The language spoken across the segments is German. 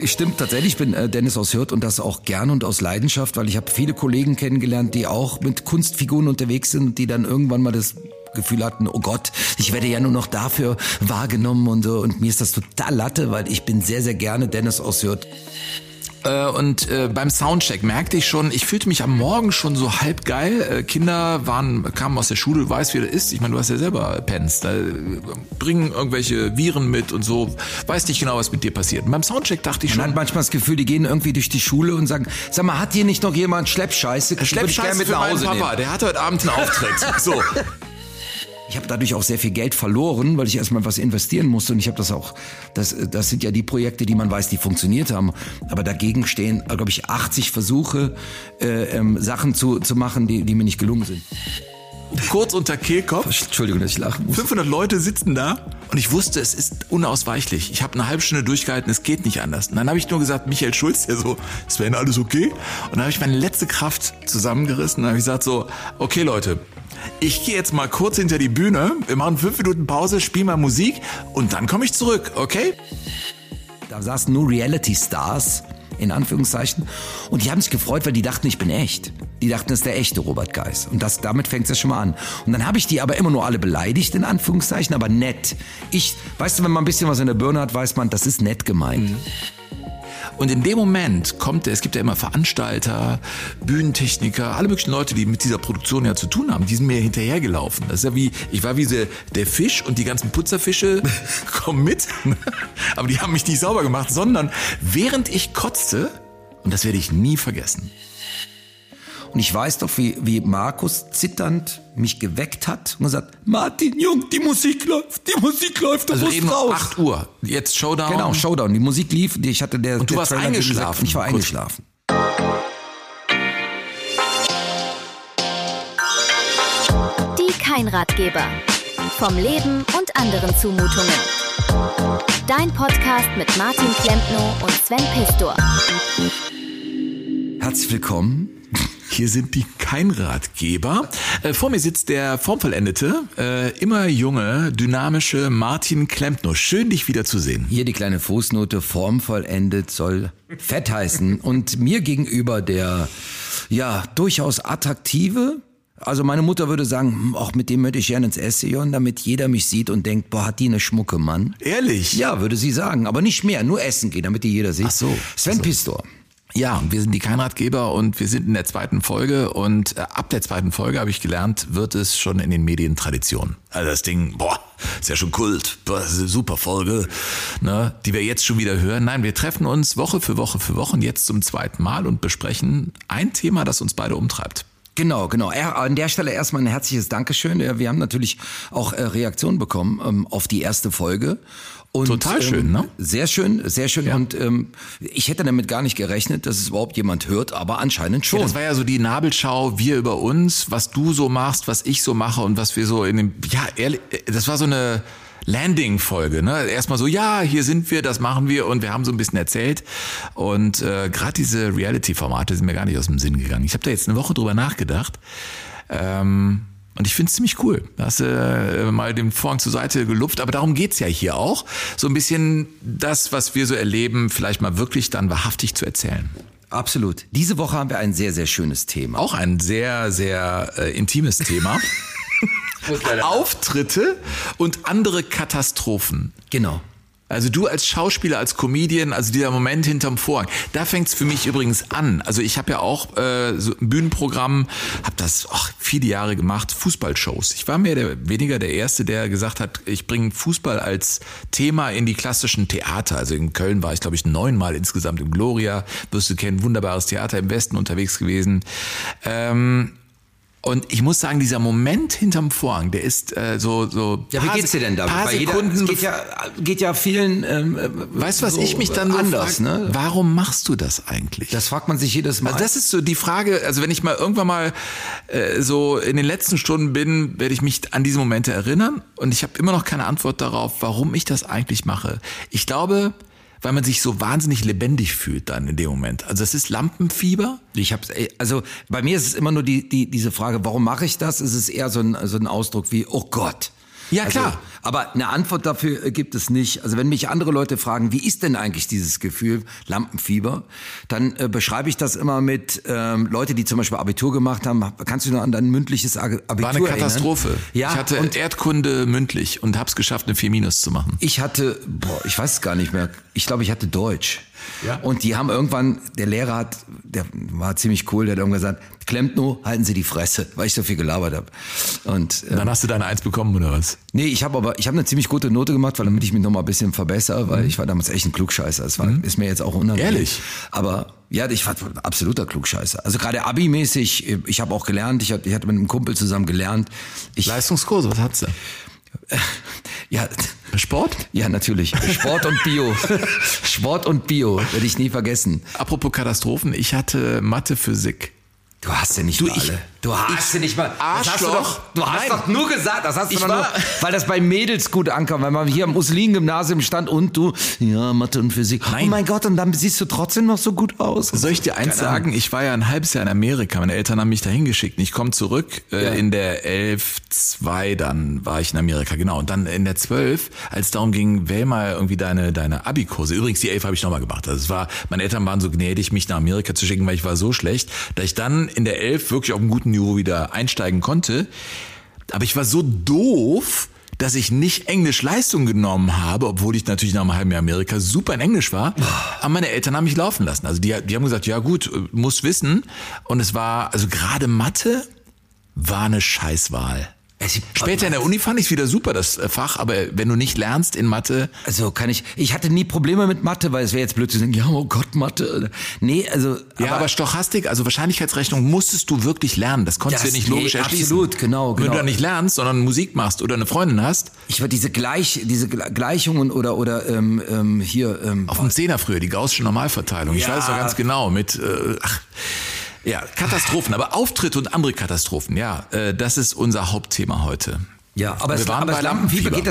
Stimmt, tatsächlich, ich bin Dennis aus Hürth und das auch gern und aus Leidenschaft, weil ich habe viele Kollegen kennengelernt, die auch mit Kunstfiguren unterwegs sind, die dann irgendwann mal das Gefühl hatten, oh Gott, ich werde ja nur noch dafür wahrgenommen und so. Und mir ist das total Latte, weil ich bin sehr, sehr gerne Dennis aus Hürth. Und beim Soundcheck merkte ich schon, ich fühlte mich am Morgen schon so halb geil. Kinder kamen aus der Schule, du weißt, wie das ist. Ich meine, du hast ja selber Pens. Da bringen irgendwelche Viren mit und so. Weiß nicht genau, was mit dir passiert. Und beim Soundcheck dachte ich schon. Man hat manchmal das Gefühl, die gehen irgendwie durch die Schule und sagen, sag mal, hat hier nicht noch jemand Schleppscheiße? Schleppscheiße mit nach Hause Papa, der hat heute Abend einen Auftritt. So. Ich habe dadurch auch sehr viel Geld verloren, weil ich erstmal was investieren musste und ich habe das auch, das sind ja die Projekte, die man weiß, die funktioniert haben, aber dagegen stehen, glaube ich, 80 Versuche, Sachen zu machen, die mir nicht gelungen sind. Kurz unter Kehlkopf. Entschuldigung, dass ich lachen muss. 500 Leute sitzen da und ich wusste, es ist unausweichlich. Ich habe eine halbe Stunde durchgehalten, es geht nicht anders. Und dann habe ich nur gesagt, Michael Schulz, der so, Sven, alles okay? Und dann habe ich meine letzte Kraft zusammengerissen und habe gesagt so, okay Leute, ich gehe jetzt mal kurz hinter die Bühne, wir machen 5 Minuten Pause, spielen mal Musik und dann komme ich zurück, okay? Da saßen nur Reality-Stars, in Anführungszeichen, und die haben sich gefreut, weil die dachten, ich bin echt. Die dachten, das ist der echte Robert Geis. Und damit fängt es ja schon mal an. Und dann habe ich die aber immer nur alle beleidigt, in Anführungszeichen, aber nett. Weißt du, wenn man ein bisschen was in der Birne hat, weiß man, das ist nett gemeint. Mhm. Und in dem Moment es gibt ja immer Veranstalter, Bühnentechniker, alle möglichen Leute, die mit dieser Produktion ja zu tun haben, die sind mir hinterhergelaufen. Das ist ja ich war wie der Fisch und die ganzen Putzerfische kommen mit, aber die haben mich nicht sauber gemacht, sondern während ich kotzte, und das werde ich nie vergessen. Und ich weiß doch, wie Markus zitternd mich geweckt hat und gesagt, Martin, Jung, die Musik läuft, du also musst eben raus. 8 Uhr, jetzt Showdown. Genau, Showdown, die Musik lief, ich hatte und du warst eingeschlafen. Ich war eingeschlafen. Die Kein-Ratgeber. Vom Leben und anderen Zumutungen. Dein Podcast mit Martin Klempno und Sven Pistor. Herzlich willkommen. Hier sind die Kein-Ratgeber. Vor mir sitzt der formvollendete, immer junge, dynamische Martin Klempno. Schön, dich wiederzusehen. Hier die kleine Fußnote, formvollendet soll fett heißen. Und mir gegenüber der, ja, durchaus attraktive, also meine Mutter würde sagen, auch mit dem möchte ich gerne ins Ession, damit jeder mich sieht und denkt, boah, hat die eine Schmucke, Mann. Ehrlich? Ja, würde sie sagen, aber nicht mehr, nur essen gehen, damit die jeder sieht. Ach so. Sven Pistor. Ja, wir sind die Kein-Ratgeber und wir sind in der 2. Folge und ab der 2. Folge, habe ich gelernt, wird es schon in den Medien Tradition. Also das Ding, ist ja schon Kult, das ist eine super Folge, ne, die wir jetzt schon wieder hören. Nein, wir treffen uns Woche für Woche und jetzt zum 2. Mal und besprechen ein Thema, das uns beide umtreibt. Genau. An der Stelle erstmal ein herzliches Dankeschön. Wir haben natürlich auch Reaktionen bekommen auf die erste Folge. Und, total schön, ne? Sehr schön. Ja. Und ich hätte damit gar nicht gerechnet, dass es überhaupt jemand hört, aber anscheinend schon. Ja, das war ja so die Nabelschau, wir über uns, was du so machst, was ich so mache und was wir so das war so eine Landing-Folge, ne? Erstmal so, ja, hier sind wir, das machen wir und wir haben so ein bisschen erzählt und gerade diese Reality-Formate sind mir gar nicht aus dem Sinn gegangen. Ich habe da jetzt eine Woche drüber nachgedacht und ich finde es ziemlich cool. Da hast du mal den Vorhang zur Seite gelupft, aber darum geht's ja hier auch, so ein bisschen das, was wir so erleben, vielleicht mal wirklich dann wahrhaftig zu erzählen. Absolut. Diese Woche haben wir ein sehr, sehr schönes Thema. Auch ein sehr, sehr intimes Thema. Auftritte und andere Katastrophen. Genau. Also du als Schauspieler, als Comedian, also dieser Moment hinterm Vorhang, da fängt's für mich übrigens an. Also ich habe ja auch so ein Bühnenprogramm, habe das viele Jahre gemacht, Fußballshows. Ich war mehr oder weniger der Erste, der gesagt hat, ich bringe Fußball als Thema in die klassischen Theater. Also in Köln war ich, glaube ich, 9-mal insgesamt im Gloria, wirst du kennen, wunderbares Theater im Westen unterwegs gewesen. Und ich muss sagen, dieser Moment hinterm Vorhang, der ist so. Ja, wie geht's dir denn damit? Paar Sekunden. Geht ja vielen. Weißt du, was ich mich dann so anders, frage, ne? Warum machst du das eigentlich? Das fragt man sich jedes Mal. Also das ist so die Frage. Also wenn ich mal irgendwann mal so in den letzten Stunden bin, werde ich mich an diese Momente erinnern. Und ich habe immer noch keine Antwort darauf, warum ich das eigentlich mache. Ich glaube, weil man sich so wahnsinnig lebendig fühlt dann in dem Moment. Also es ist Lampenfieber. Also bei mir ist es immer nur diese Frage, warum mache ich das? Es ist eher so ein Ausdruck wie, oh Gott. Ja, klar. Aber eine Antwort dafür gibt es nicht. Also wenn mich andere Leute fragen, wie ist denn eigentlich dieses Gefühl, Lampenfieber, dann beschreibe ich das immer mit Leute, die zum Beispiel Abitur gemacht haben. Kannst du dich noch an dein mündliches Abitur erinnern? War eine Katastrophe. Ja, ich hatte Erdkunde mündlich und hab's geschafft, eine 4- zu machen. Ich hatte, ich weiß es gar nicht mehr, ich glaube, ich hatte Deutsch. Ja. Und die haben irgendwann, der Lehrer der war ziemlich cool, der hat irgendwann gesagt, Klempno, halten Sie die Fresse, weil ich so viel gelabert habe. Und dann hast du deine 1 bekommen, oder was? Nee, ich habe eine ziemlich gute Note gemacht, weil damit ich mich noch mal ein bisschen verbessere, weil ich war damals echt ein Klugscheißer. Das ist mir jetzt auch unangenehm. Ehrlich? Aber ja, ich war absoluter Klugscheißer. Also gerade Abi-mäßig, ich habe auch gelernt, ich hatte mit einem Kumpel zusammen gelernt. Leistungskurse, was hattest du? Ja. Sport? Ja, natürlich. Sport und Bio. Sport und Bio, werde ich nie vergessen. Apropos Katastrophen, ich hatte Mathe, Physik. Du hast ja nicht mal alle. Du hast ja nicht mal. Arschloch. Du hast doch nur gesagt, das hast du nur, weil das bei Mädels gut ankam, weil man hier am Ursulinen-Gymnasium stand und du, ja, Mathe und Physik. Nein. Oh mein Gott, und dann siehst du trotzdem noch so gut aus. Soll ich dir eins sagen? Ich war ja ein halbes Jahr in Amerika. Meine Eltern haben mich dahin geschickt. Und ich komme zurück in der 11.2, dann war ich in Amerika, genau. Und dann in der 12, als es darum ging, wähl mal irgendwie deine Abi-Kurse. Übrigens, die 11 habe ich nochmal gemacht. Also meine Eltern waren so gnädig, mich nach Amerika zu schicken, weil ich war so schlecht, dass ich dann in der 11 wirklich auf einem guten Niveau wieder einsteigen konnte. Aber ich war so doof, dass ich nicht Englisch Leistung genommen habe, obwohl ich natürlich nach einem halben Jahr Amerika super in Englisch war. Aber meine Eltern haben mich laufen lassen. Also die haben gesagt, ja gut, muss wissen. Und es war, also gerade Mathe war eine Scheißwahl. Später in der Uni fand ich es wieder super, das Fach, aber wenn du nicht lernst in Mathe... Also ich hatte nie Probleme mit Mathe, weil es wäre jetzt blöd zu sagen, ja, oh Gott, Mathe. Nee, also... Ja, aber Stochastik, also Wahrscheinlichkeitsrechnung musstest du wirklich lernen. Das konntest du ja nicht logisch erschließen. Absolut, genau. Wenn du da nicht lernst, sondern Musik machst oder eine Freundin hast... Ich war diese Gleichungen oder hier... Auf dem Zehner früher, die gaußsche Normalverteilung. Ich weiß es doch ganz genau mit... Ja, Katastrophen, aber Auftritte und andere Katastrophen, ja, das ist unser Hauptthema heute. Ja, aber das Lampenfieber, geht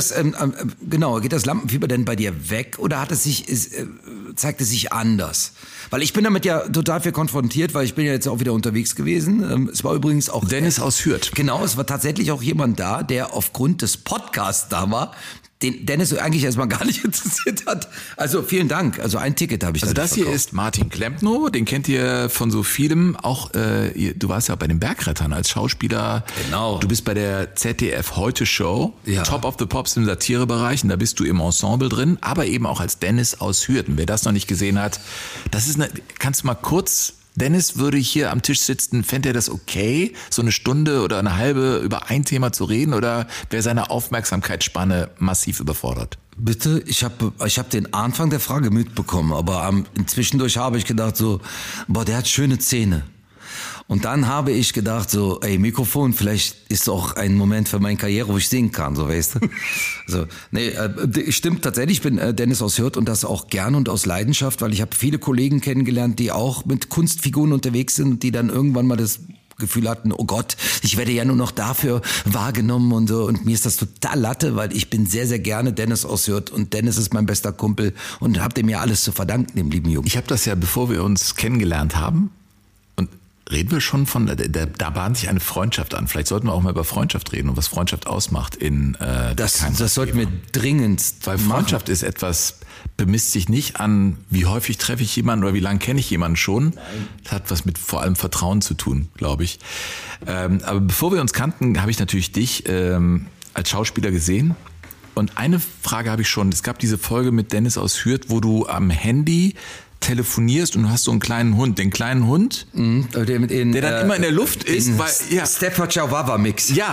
das Lampenfieber denn bei dir weg oder zeigt es sich anders? Weil ich bin damit ja total viel konfrontiert, weil ich bin ja jetzt auch wieder unterwegs gewesen. Es war übrigens auch... Dennis aus Hürth. Genau, es war tatsächlich auch jemand da, der aufgrund des Podcasts da war, den Dennis eigentlich erstmal gar nicht interessiert hat. Also vielen Dank. Also ein Ticket habe ich. Also das hier ist Martin Klempno, den kennt ihr von so vielem. Auch du warst ja bei den Bergrettern als Schauspieler. Genau. Du bist bei der ZDF Heute Show, ja. Top of the Pops im Satirebereich. Und da bist du im Ensemble drin, aber eben auch als Dennis aus Hürth. Wer das noch nicht gesehen hat, kannst du mal kurz... Dennis würde hier am Tisch sitzen, fände er das okay, so eine Stunde oder eine halbe über ein Thema zu reden, oder wäre seine Aufmerksamkeitsspanne massiv überfordert? Bitte, ich hab den Anfang der Frage mitbekommen, aber zwischendurch habe ich gedacht so, der hat schöne Zähne. Und dann habe ich gedacht so, Mikrofon, vielleicht ist auch ein Moment für meine Karriere, wo ich singen kann, so, weißt du. So, nee, stimmt tatsächlich, ich bin Dennis aus Hürth und das auch gerne und aus Leidenschaft, weil ich habe viele Kollegen kennengelernt, die auch mit Kunstfiguren unterwegs sind und die dann irgendwann mal das Gefühl hatten, oh Gott, ich werde ja nur noch dafür wahrgenommen und so. Und mir ist das total Latte, weil ich bin sehr, sehr gerne Dennis aus Hürth und Dennis ist mein bester Kumpel und hab dem ja alles zu verdanken, dem lieben Jungen. Ich habe das ja, bevor wir uns kennengelernt haben, reden wir schon da bahnt sich eine Freundschaft an. Vielleicht sollten wir auch mal über Freundschaft reden und was Freundschaft ausmacht das sollten wir dringend Weil Freundschaft ist etwas, bemisst sich nicht an, wie häufig treffe ich jemanden oder wie lange kenne ich jemanden schon. Das hat was mit vor allem Vertrauen zu tun, glaube ich. Aber bevor wir uns kannten, habe ich natürlich dich als Schauspieler gesehen. Und eine Frage habe ich schon. Es gab diese Folge mit Dennis aus Hürth, wo du am Handy telefonierst und du hast so einen kleinen Hund. Den kleinen Hund, der dann immer in der Luft ist. Staffordshire Wawa Mix. Ja,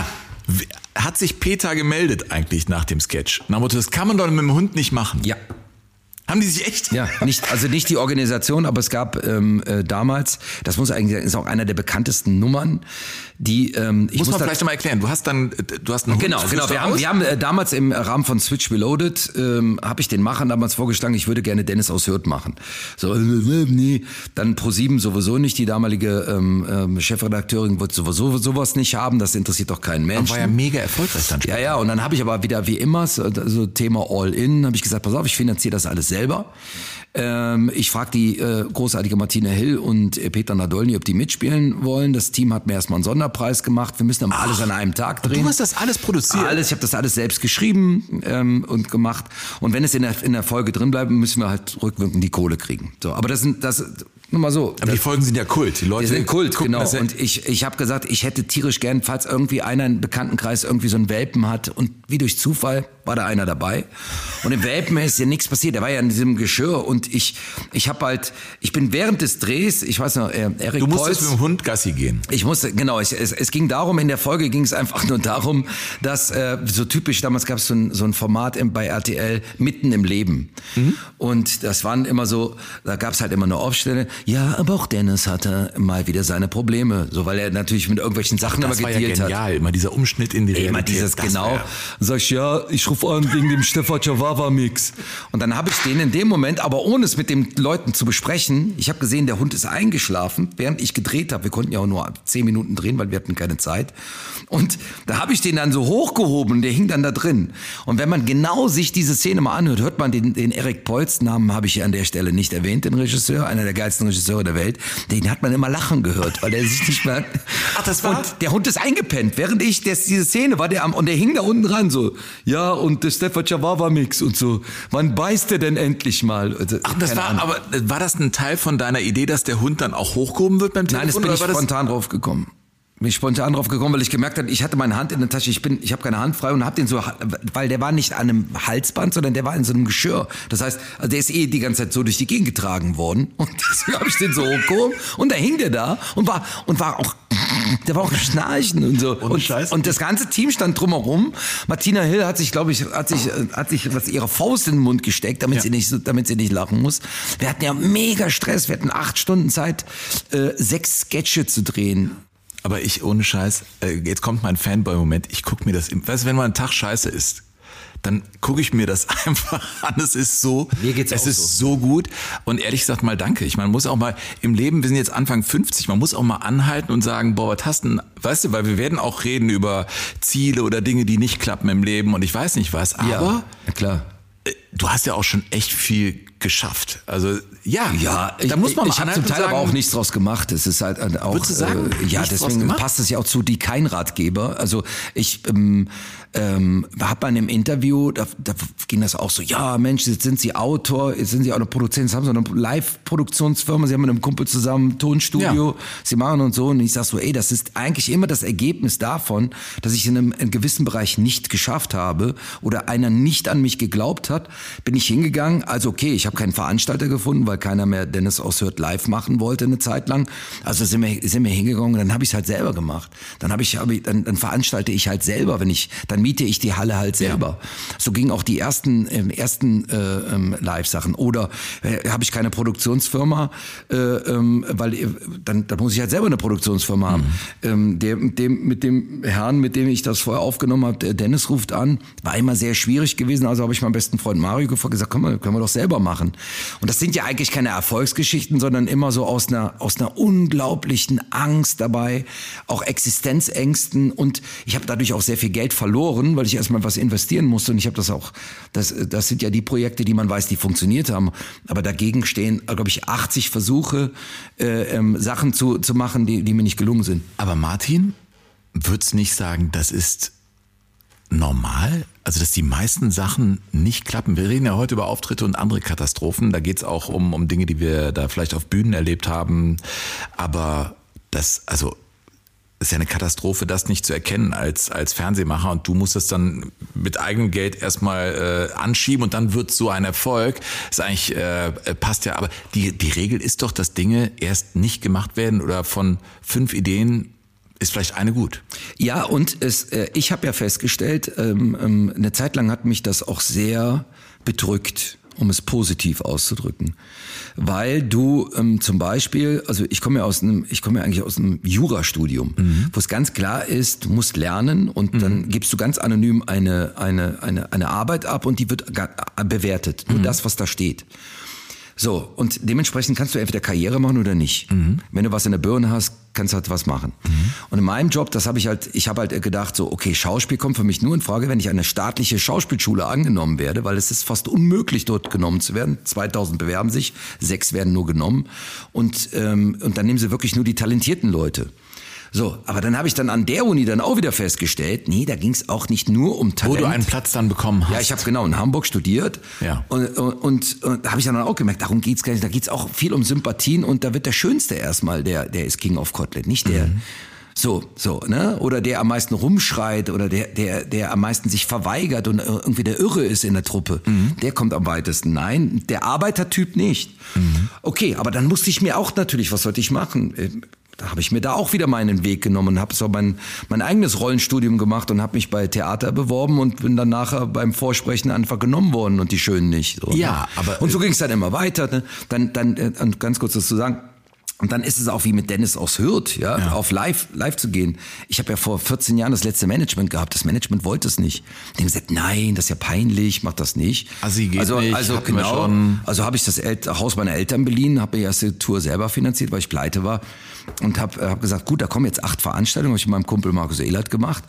hat sich Peter gemeldet eigentlich nach dem Sketch. Nach dem Motto, das kann man doch mit dem Hund nicht machen. Ja. Haben die sich echt? Ja, nicht die Organisation, aber es gab damals, das ist auch einer der bekanntesten Nummern, die muss man vielleicht nochmal erklären. Du hast einen Hund. Genau. Wir haben damals im Rahmen von Switch Reloaded habe ich den Machern damals vorgeschlagen, ich würde gerne Dennis aus Hürth machen. So, nee, dann ProSieben sowieso nicht, die damalige Chefredakteurin wird sowieso sowas nicht haben, das interessiert doch keinen Menschen. War ja mega erfolgreich dann später. Ja, und dann habe ich aber wieder wie immer so Thema All-In, habe ich gesagt, pass auf, ich finanziere das alles selber. Ich frage die großartige Martina Hill und Peter Nadolny, ob die mitspielen wollen. Das Team hat mir erstmal einen Sonderpreis gemacht. Wir müssen aber alles an einem Tag drehen. Du hast das alles produziert? Ich habe das alles selbst geschrieben und gemacht. Und wenn es in der Folge drin bleibt, müssen wir halt rückwirkend die Kohle kriegen. So, aber das nur mal so. Aber die Folgen sind ja Kult. Die Leute sind Kult, genau. Ja. Und ich habe gesagt, ich hätte tierisch gern, falls irgendwie einer im Bekanntenkreis irgendwie so einen Welpen hat. Und wie durch Zufall war da einer dabei. Und im Welpen ist ja nichts passiert. Der war ja in diesem Geschirr. Und ich bin während des Drehs, ich weiß noch, Erik Du musstest Polz, mit dem Hund Gassi gehen. Ich musste, genau. Es ging darum, in der Folge ging es einfach nur darum, dass so typisch, damals gab es so ein Format bei RTL, mitten im Leben. Und das waren immer so, da gab es halt immer eine Aufstelle. Ja, aber auch Dennis hatte mal wieder seine Probleme. So, weil er natürlich mit irgendwelchen Sachen immer gedealt hat. Das war ja genial, immer dieser Umschnitt in die Realität. Immer dieses, genau. Sag ich, ja, ich rufe an wegen dem Stefan Chihuahua-Mix. Und dann habe ich den in dem Moment, aber ohne es mit den Leuten zu besprechen, ich habe gesehen, der Hund ist eingeschlafen, während ich gedreht habe. Wir konnten ja auch nur 10 Minuten drehen, weil wir hatten keine Zeit. Und da habe ich den dann so hochgehoben, der hing dann da drin. Und wenn man genau sich diese Szene mal anhört, hört man den Erik Polz, Namen habe ich an der Stelle nicht erwähnt, den Regisseur, einer der geilsten Regisseure der Welt, den hat man immer lachen gehört, weil er sich nicht mehr... Ach, das war... Und der Hund ist eingepennt, während diese Szene war, und der hing da unten dran so, ja, und der Stefan Chihuahua-Mix und so, wann beißt der denn endlich mal? Also, ach, war das ein Teil von deiner Idee, dass der Hund dann auch hochgehoben wird beim Telefon? Nein, das bin ich spontan drauf gekommen. Bin ich spontan drauf gekommen, weil ich gemerkt habe, ich hatte meine Hand in der Tasche, ich habe keine Hand frei und habe den so, weil der war nicht an einem Halsband, sondern der war in so einem Geschirr. Das heißt, also der ist die ganze Zeit so durch die Gegend getragen worden und deswegen habe ich den so hochgehoben und da hing der da und war auch, der war auch schnarchen und so. Und das ganze Team stand drumherum. Martina Hill hat sich, glaube ich, ihre Faust in den Mund gesteckt, damit sie nicht lachen muss. Wir hatten ja mega Stress, wir hatten 8 Stunden Zeit, 6 Sketche zu drehen. Aber ohne Scheiß, jetzt kommt mein Fanboy-Moment, ich gucke mir das, weißt du, wenn man einen Tag scheiße ist, dann gucke ich mir das einfach an. Es ist so, so gut. Und ehrlich gesagt mal danke. Man muss auch mal im Leben, wir sind jetzt Anfang 50, man muss auch mal anhalten und sagen, boah, was hast du, weißt du, weil wir werden auch reden über Ziele oder Dinge, die nicht klappen im Leben und ich weiß nicht was, aber ja, klar. Du hast ja auch schon echt viel geschafft. Also ja, da muss man mal ich habe zum Teil aber auch nichts draus gemacht. Es ist halt auch, würdest du sagen, deswegen passt es ja auch zu die Kein-Ratgeber. Also ich habe bei einem Interview, da ging das auch so, ja Mensch, jetzt sind Sie Autor, jetzt sind Sie auch noch Produzent, jetzt haben Sie eine Live-Produktionsfirma, Sie haben mit einem Kumpel zusammen ein Tonstudio, Sie machen und so. Und ich sag so, das ist eigentlich immer das Ergebnis davon, dass ich in einem gewissen Bereich nicht geschafft habe oder einer nicht an mich geglaubt hat, bin ich hingegangen, also okay, ich habe keinen Veranstalter gefunden, weil keiner mehr Dennis aus Hört live machen wollte eine Zeit lang. Also sind wir hingegangen und dann habe ich es halt selber gemacht. Dann veranstalte ich halt selber, dann miete ich die Halle halt selber. Ja. So gingen auch die ersten Live-Sachen. Oder habe ich keine Produktionsfirma, weil dann muss ich halt selber eine Produktionsfirma haben. Mit dem Herrn, mit dem ich das vorher aufgenommen habe, der Dennis ruft an, war immer sehr schwierig gewesen. Also habe ich meinen besten Freund Mario gefragt, gesagt, können wir doch selber machen. Und das sind ja eigentlich keine Erfolgsgeschichten, sondern immer so aus einer unglaublichen Angst dabei, auch Existenzängsten. Und ich habe dadurch auch sehr viel Geld verloren, weil ich erstmal was investieren musste. Und ich habe das sind ja die Projekte, die man weiß, die funktioniert haben. Aber dagegen stehen, glaube ich, 80 Versuche, Sachen zu machen, die mir nicht gelungen sind. Aber Martin, würdest nicht sagen, das ist normal? Also, dass die meisten Sachen nicht klappen. Wir reden ja heute über Auftritte und andere Katastrophen. Da geht's auch um Dinge, die wir da vielleicht auf Bühnen erlebt haben. Aber das ist ja eine Katastrophe, das nicht zu erkennen als Fernsehmacher. Und du musst das dann mit eigenem Geld erstmal anschieben und dann wird so ein Erfolg. Ist eigentlich, passt ja. Aber die Regel ist doch, dass Dinge erst nicht gemacht werden oder von 5 Ideen ist vielleicht eine gut. Ja, und ich habe ja festgestellt, eine Zeit lang hat mich das auch sehr bedrückt, um es positiv auszudrücken. Weil du zum Beispiel, also ich komme ja eigentlich aus einem Jurastudium, wo es ganz klar ist, du musst lernen und dann gibst du ganz anonym eine Arbeit ab und die wird bewertet. Nur das, was da steht. So, und dementsprechend kannst du entweder Karriere machen oder nicht. Wenn du was in der Birne hast, kannst halt was machen. Und in meinem Job, ich habe halt gedacht, so, okay, Schauspiel kommt für mich nur in Frage, wenn ich an eine staatliche Schauspielschule angenommen werde, weil es ist fast unmöglich, dort genommen zu werden. 2000 bewerben sich, 6 werden nur genommen. Und dann nehmen sie wirklich nur die talentierten Leute. So, aber dann habe ich dann an der Uni dann auch wieder festgestellt, nee, da ging es auch nicht nur um Talent. Wo du einen Platz dann bekommen hast. Ja, ich habe genau in Hamburg studiert. Ja. Und da habe ich dann auch gemerkt, darum geht's gar nicht. Da geht's auch viel um Sympathien und da wird der Schönste erstmal, der ist King of Kotlet, nicht der. So, ne? Oder der am meisten rumschreit oder der am meisten sich verweigert und irgendwie der Irre ist in der Truppe. Der kommt am weitesten. Nein, der Arbeitertyp nicht. Okay, aber dann musste ich mir auch natürlich, was sollte ich machen? Da habe ich mir da auch wieder meinen Weg genommen und habe so mein eigenes Rollenstudium gemacht und habe mich bei Theater beworben und bin dann nachher beim Vorsprechen einfach genommen worden und die Schönen nicht. So, ja, ne? aber und so ging es dann immer weiter. Ne? Dann ganz kurz das zu sagen. Und dann ist es auch wie mit Dennis aus Hürth, ja, auf live zu gehen. Ich habe ja vor 14 Jahren das letzte Management gehabt. Das Management wollte es nicht. Die haben gesagt, nein, das ist ja peinlich, mach das nicht. Geht nicht. Also genau. Also habe ich das Haus meiner Eltern beliehen, habe die erste Tour selber finanziert, weil ich pleite war. Und hab gesagt, gut, da kommen jetzt 8 Veranstaltungen, habe ich mit meinem Kumpel Markus Ehlert gemacht.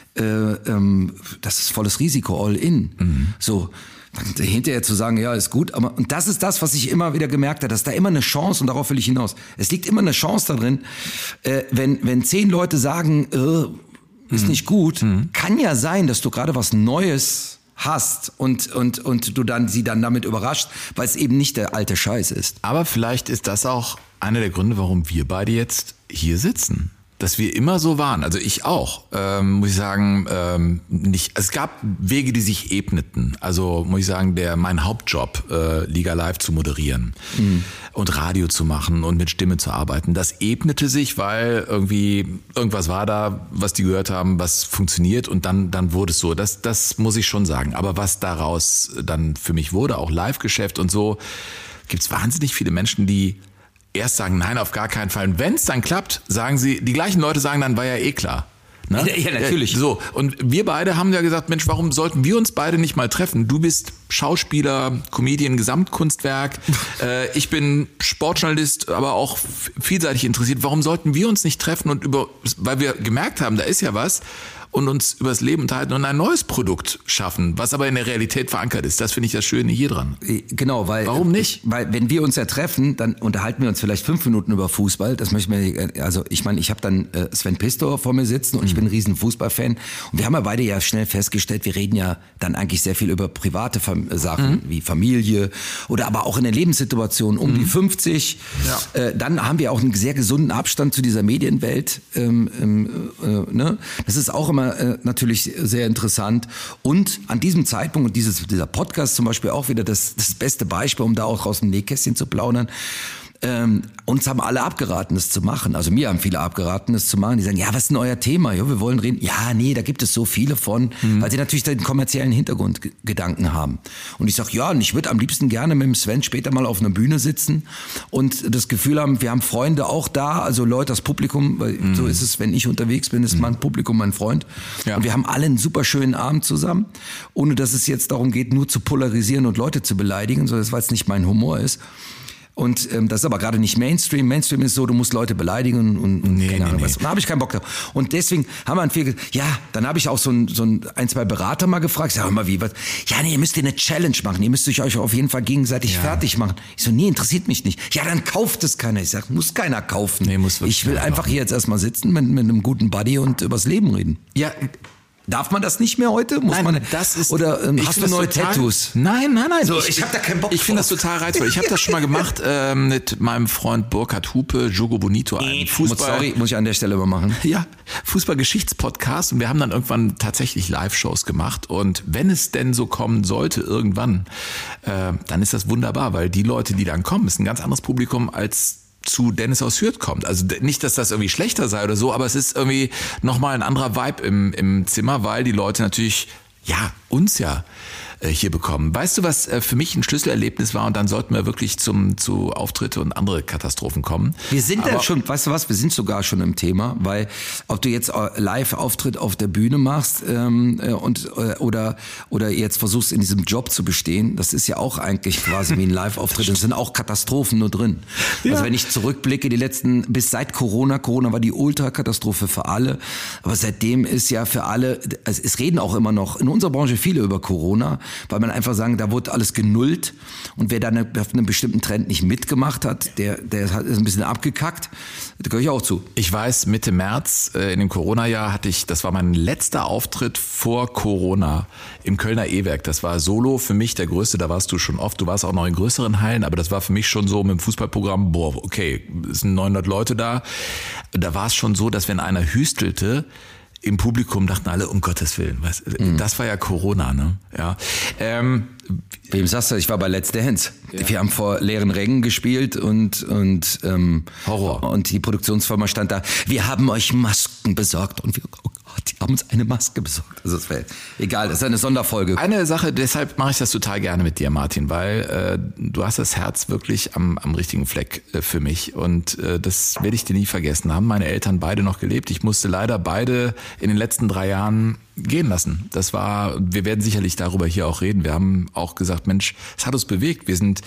Das ist volles Risiko, all in. So. Hinterher zu sagen, ja, ist gut, aber und das ist das, was ich immer wieder gemerkt habe, dass da immer eine Chance, und darauf will ich hinaus, es liegt immer eine Chance darin, wenn 10 Leute sagen, ist nicht gut, kann ja sein, dass du gerade was Neues hast und du dann sie dann damit überrascht, weil es eben nicht der alte Scheiß ist. Aber vielleicht ist das auch einer der Gründe, warum wir beide jetzt hier sitzen. Dass wir immer so waren, also ich auch, muss ich sagen, nicht. Es gab Wege, die sich ebneten. Also muss ich sagen, mein Hauptjob, Liga Live zu moderieren und Radio zu machen und mit Stimme zu arbeiten, das ebnete sich, weil irgendwie irgendwas war da, was die gehört haben, was funktioniert und dann wurde es so. Das muss ich schon sagen. Aber was daraus dann für mich wurde, auch Live-Geschäft und so, gibt's wahnsinnig viele Menschen, die erst sagen, nein, auf gar keinen Fall. Und wenn es dann klappt, sagen sie, die gleichen Leute sagen dann, war ja eh klar. Ne? Ja, natürlich. So, und wir beide haben ja gesagt, Mensch, warum sollten wir uns beide nicht mal treffen? Du bist Schauspieler, Comedian, Gesamtkunstwerk. Ich bin Sportjournalist, aber auch vielseitig interessiert. Warum sollten wir uns nicht treffen und weil wir gemerkt haben, da ist ja was, und uns übers Leben unterhalten und ein neues Produkt schaffen, was aber in der Realität verankert ist. Das finde ich das Schöne hier dran. Genau, weil... Warum nicht? Weil wenn wir uns ja treffen, dann unterhalten wir uns vielleicht 5 Minuten über Fußball. Das möchte ich mir, also ich meine, ich habe dann Sven Pistor vor mir sitzen und ich bin ein riesen Fußballfan. Und wir haben ja beide ja schnell festgestellt, wir reden ja dann eigentlich sehr viel über private Sachen wie Familie oder aber auch in der Lebenssituation um die 50. Ja. Dann haben wir auch einen sehr gesunden Abstand zu dieser Medienwelt. Ne? Das ist auch immer natürlich sehr interessant. Und an diesem Zeitpunkt, und dieser Podcast zum Beispiel auch wieder das beste Beispiel, um da auch aus dem Nähkästchen zu plaudern, uns haben alle abgeraten, das zu machen. Also mir haben viele abgeraten, das zu machen. Die sagen, ja, was ist denn euer Thema? Ja, wir wollen reden. Ja, nee, da gibt es so viele von, weil sie natürlich den kommerziellen Hintergrundgedanken haben. Und ich sage, ja, und ich würde am liebsten gerne mit dem Sven später mal auf einer Bühne sitzen und das Gefühl haben, wir haben Freunde auch da, also Leute, das Publikum, weil so ist es, wenn ich unterwegs bin, ist mein Publikum mein Freund. Ja. Und wir haben alle einen super schönen Abend zusammen, ohne dass es jetzt darum geht, nur zu polarisieren und Leute zu beleidigen, sondern weil es nicht mein Humor ist. Und das ist aber gerade nicht Mainstream. Mainstream ist so, du musst Leute beleidigen und keine Ahnung was. Da habe ich keinen Bock drauf. Und deswegen haben wir viel gesagt, ja, dann habe ich auch so ein, zwei Berater mal gefragt. Ich sag mal, wie, was? Ja, nee, ihr müsst eine Challenge machen. Ihr müsst euch auf jeden Fall gegenseitig fertig machen. Ich so, nee, interessiert mich nicht. Ja, dann kauft es keiner. Ich sag, muss keiner kaufen. Nee, ich will einfach hier jetzt erstmal sitzen mit einem guten Buddy und übers Leben reden. Ja. Darf man das nicht mehr heute? Das ist, oder hast du neue Tattoos? Nein. So, ich habe da keinen Bock drauf. Ich finde das total reizvoll. Ich habe das schon mal gemacht mit meinem Freund Burkhard Hupe, Jogo Bonito, einen Sorry, muss ich an der Stelle mal machen. Ja, Fußballgeschichtspodcast, und wir haben dann irgendwann tatsächlich Live-Shows gemacht, und wenn es denn so kommen sollte irgendwann, dann ist das wunderbar, weil die Leute, die dann kommen, ist ein ganz anderes Publikum als zu Dennis aus Hürth kommt. Also nicht, dass das irgendwie schlechter sei oder so, aber es ist irgendwie nochmal ein anderer Vibe im Zimmer, weil die Leute natürlich, uns hier bekommen. Weißt du, was für mich ein Schlüsselerlebnis war? Und dann sollten wir wirklich zu Auftritte und andere Katastrophen kommen. Wir sind ja schon, weißt du was, wir sind sogar schon im Thema, weil ob du jetzt Live-Auftritt auf der Bühne machst oder jetzt versuchst in diesem Job zu bestehen, das ist ja auch eigentlich quasi wie ein Live-Auftritt. Es sind auch Katastrophen nur drin. Ja. Also wenn ich zurückblicke, bis seit Corona war die Ultrakatastrophe für alle, aber seitdem ist ja für alle, es reden auch immer noch in unserer Branche viele über Corona, weil man einfach sagen, da wurde alles genullt und wer dann auf einem bestimmten Trend nicht mitgemacht hat, der ist ein bisschen abgekackt. Da gehöre ich auch zu. Ich weiß, Mitte März in dem Corona-Jahr das war mein letzter Auftritt vor Corona im Kölner E-Werk. Das war solo für mich der größte, da warst du schon oft, du warst auch noch in größeren Hallen, aber das war für mich schon so mit dem Fußballprogramm, okay, es sind 900 Leute da. Da war es schon so, dass wenn einer hüstelte, im Publikum dachten alle, um Gottes Willen, das war ja Corona, ne? Ja. Wem sagst du, ich war bei Let's Dance. Ja. Wir haben vor leeren Rängen gespielt und Horror. Und die Produktionsfirma stand da, wir haben euch Masken besorgt und wir, oh Gott, die haben uns eine Maske besorgt. Also das wäre egal, das ist eine Sonderfolge. Eine Sache, deshalb mache ich das total gerne mit dir, Martin, weil du hast das Herz wirklich am richtigen Fleck für mich und das werde ich dir nie vergessen. Haben meine Eltern beide noch gelebt. Ich musste leider beide in den letzten 3 Jahren gehen lassen. Wir werden sicherlich darüber hier auch reden. Wir haben auch gesagt, Mensch, es hat uns bewegt. Wir sind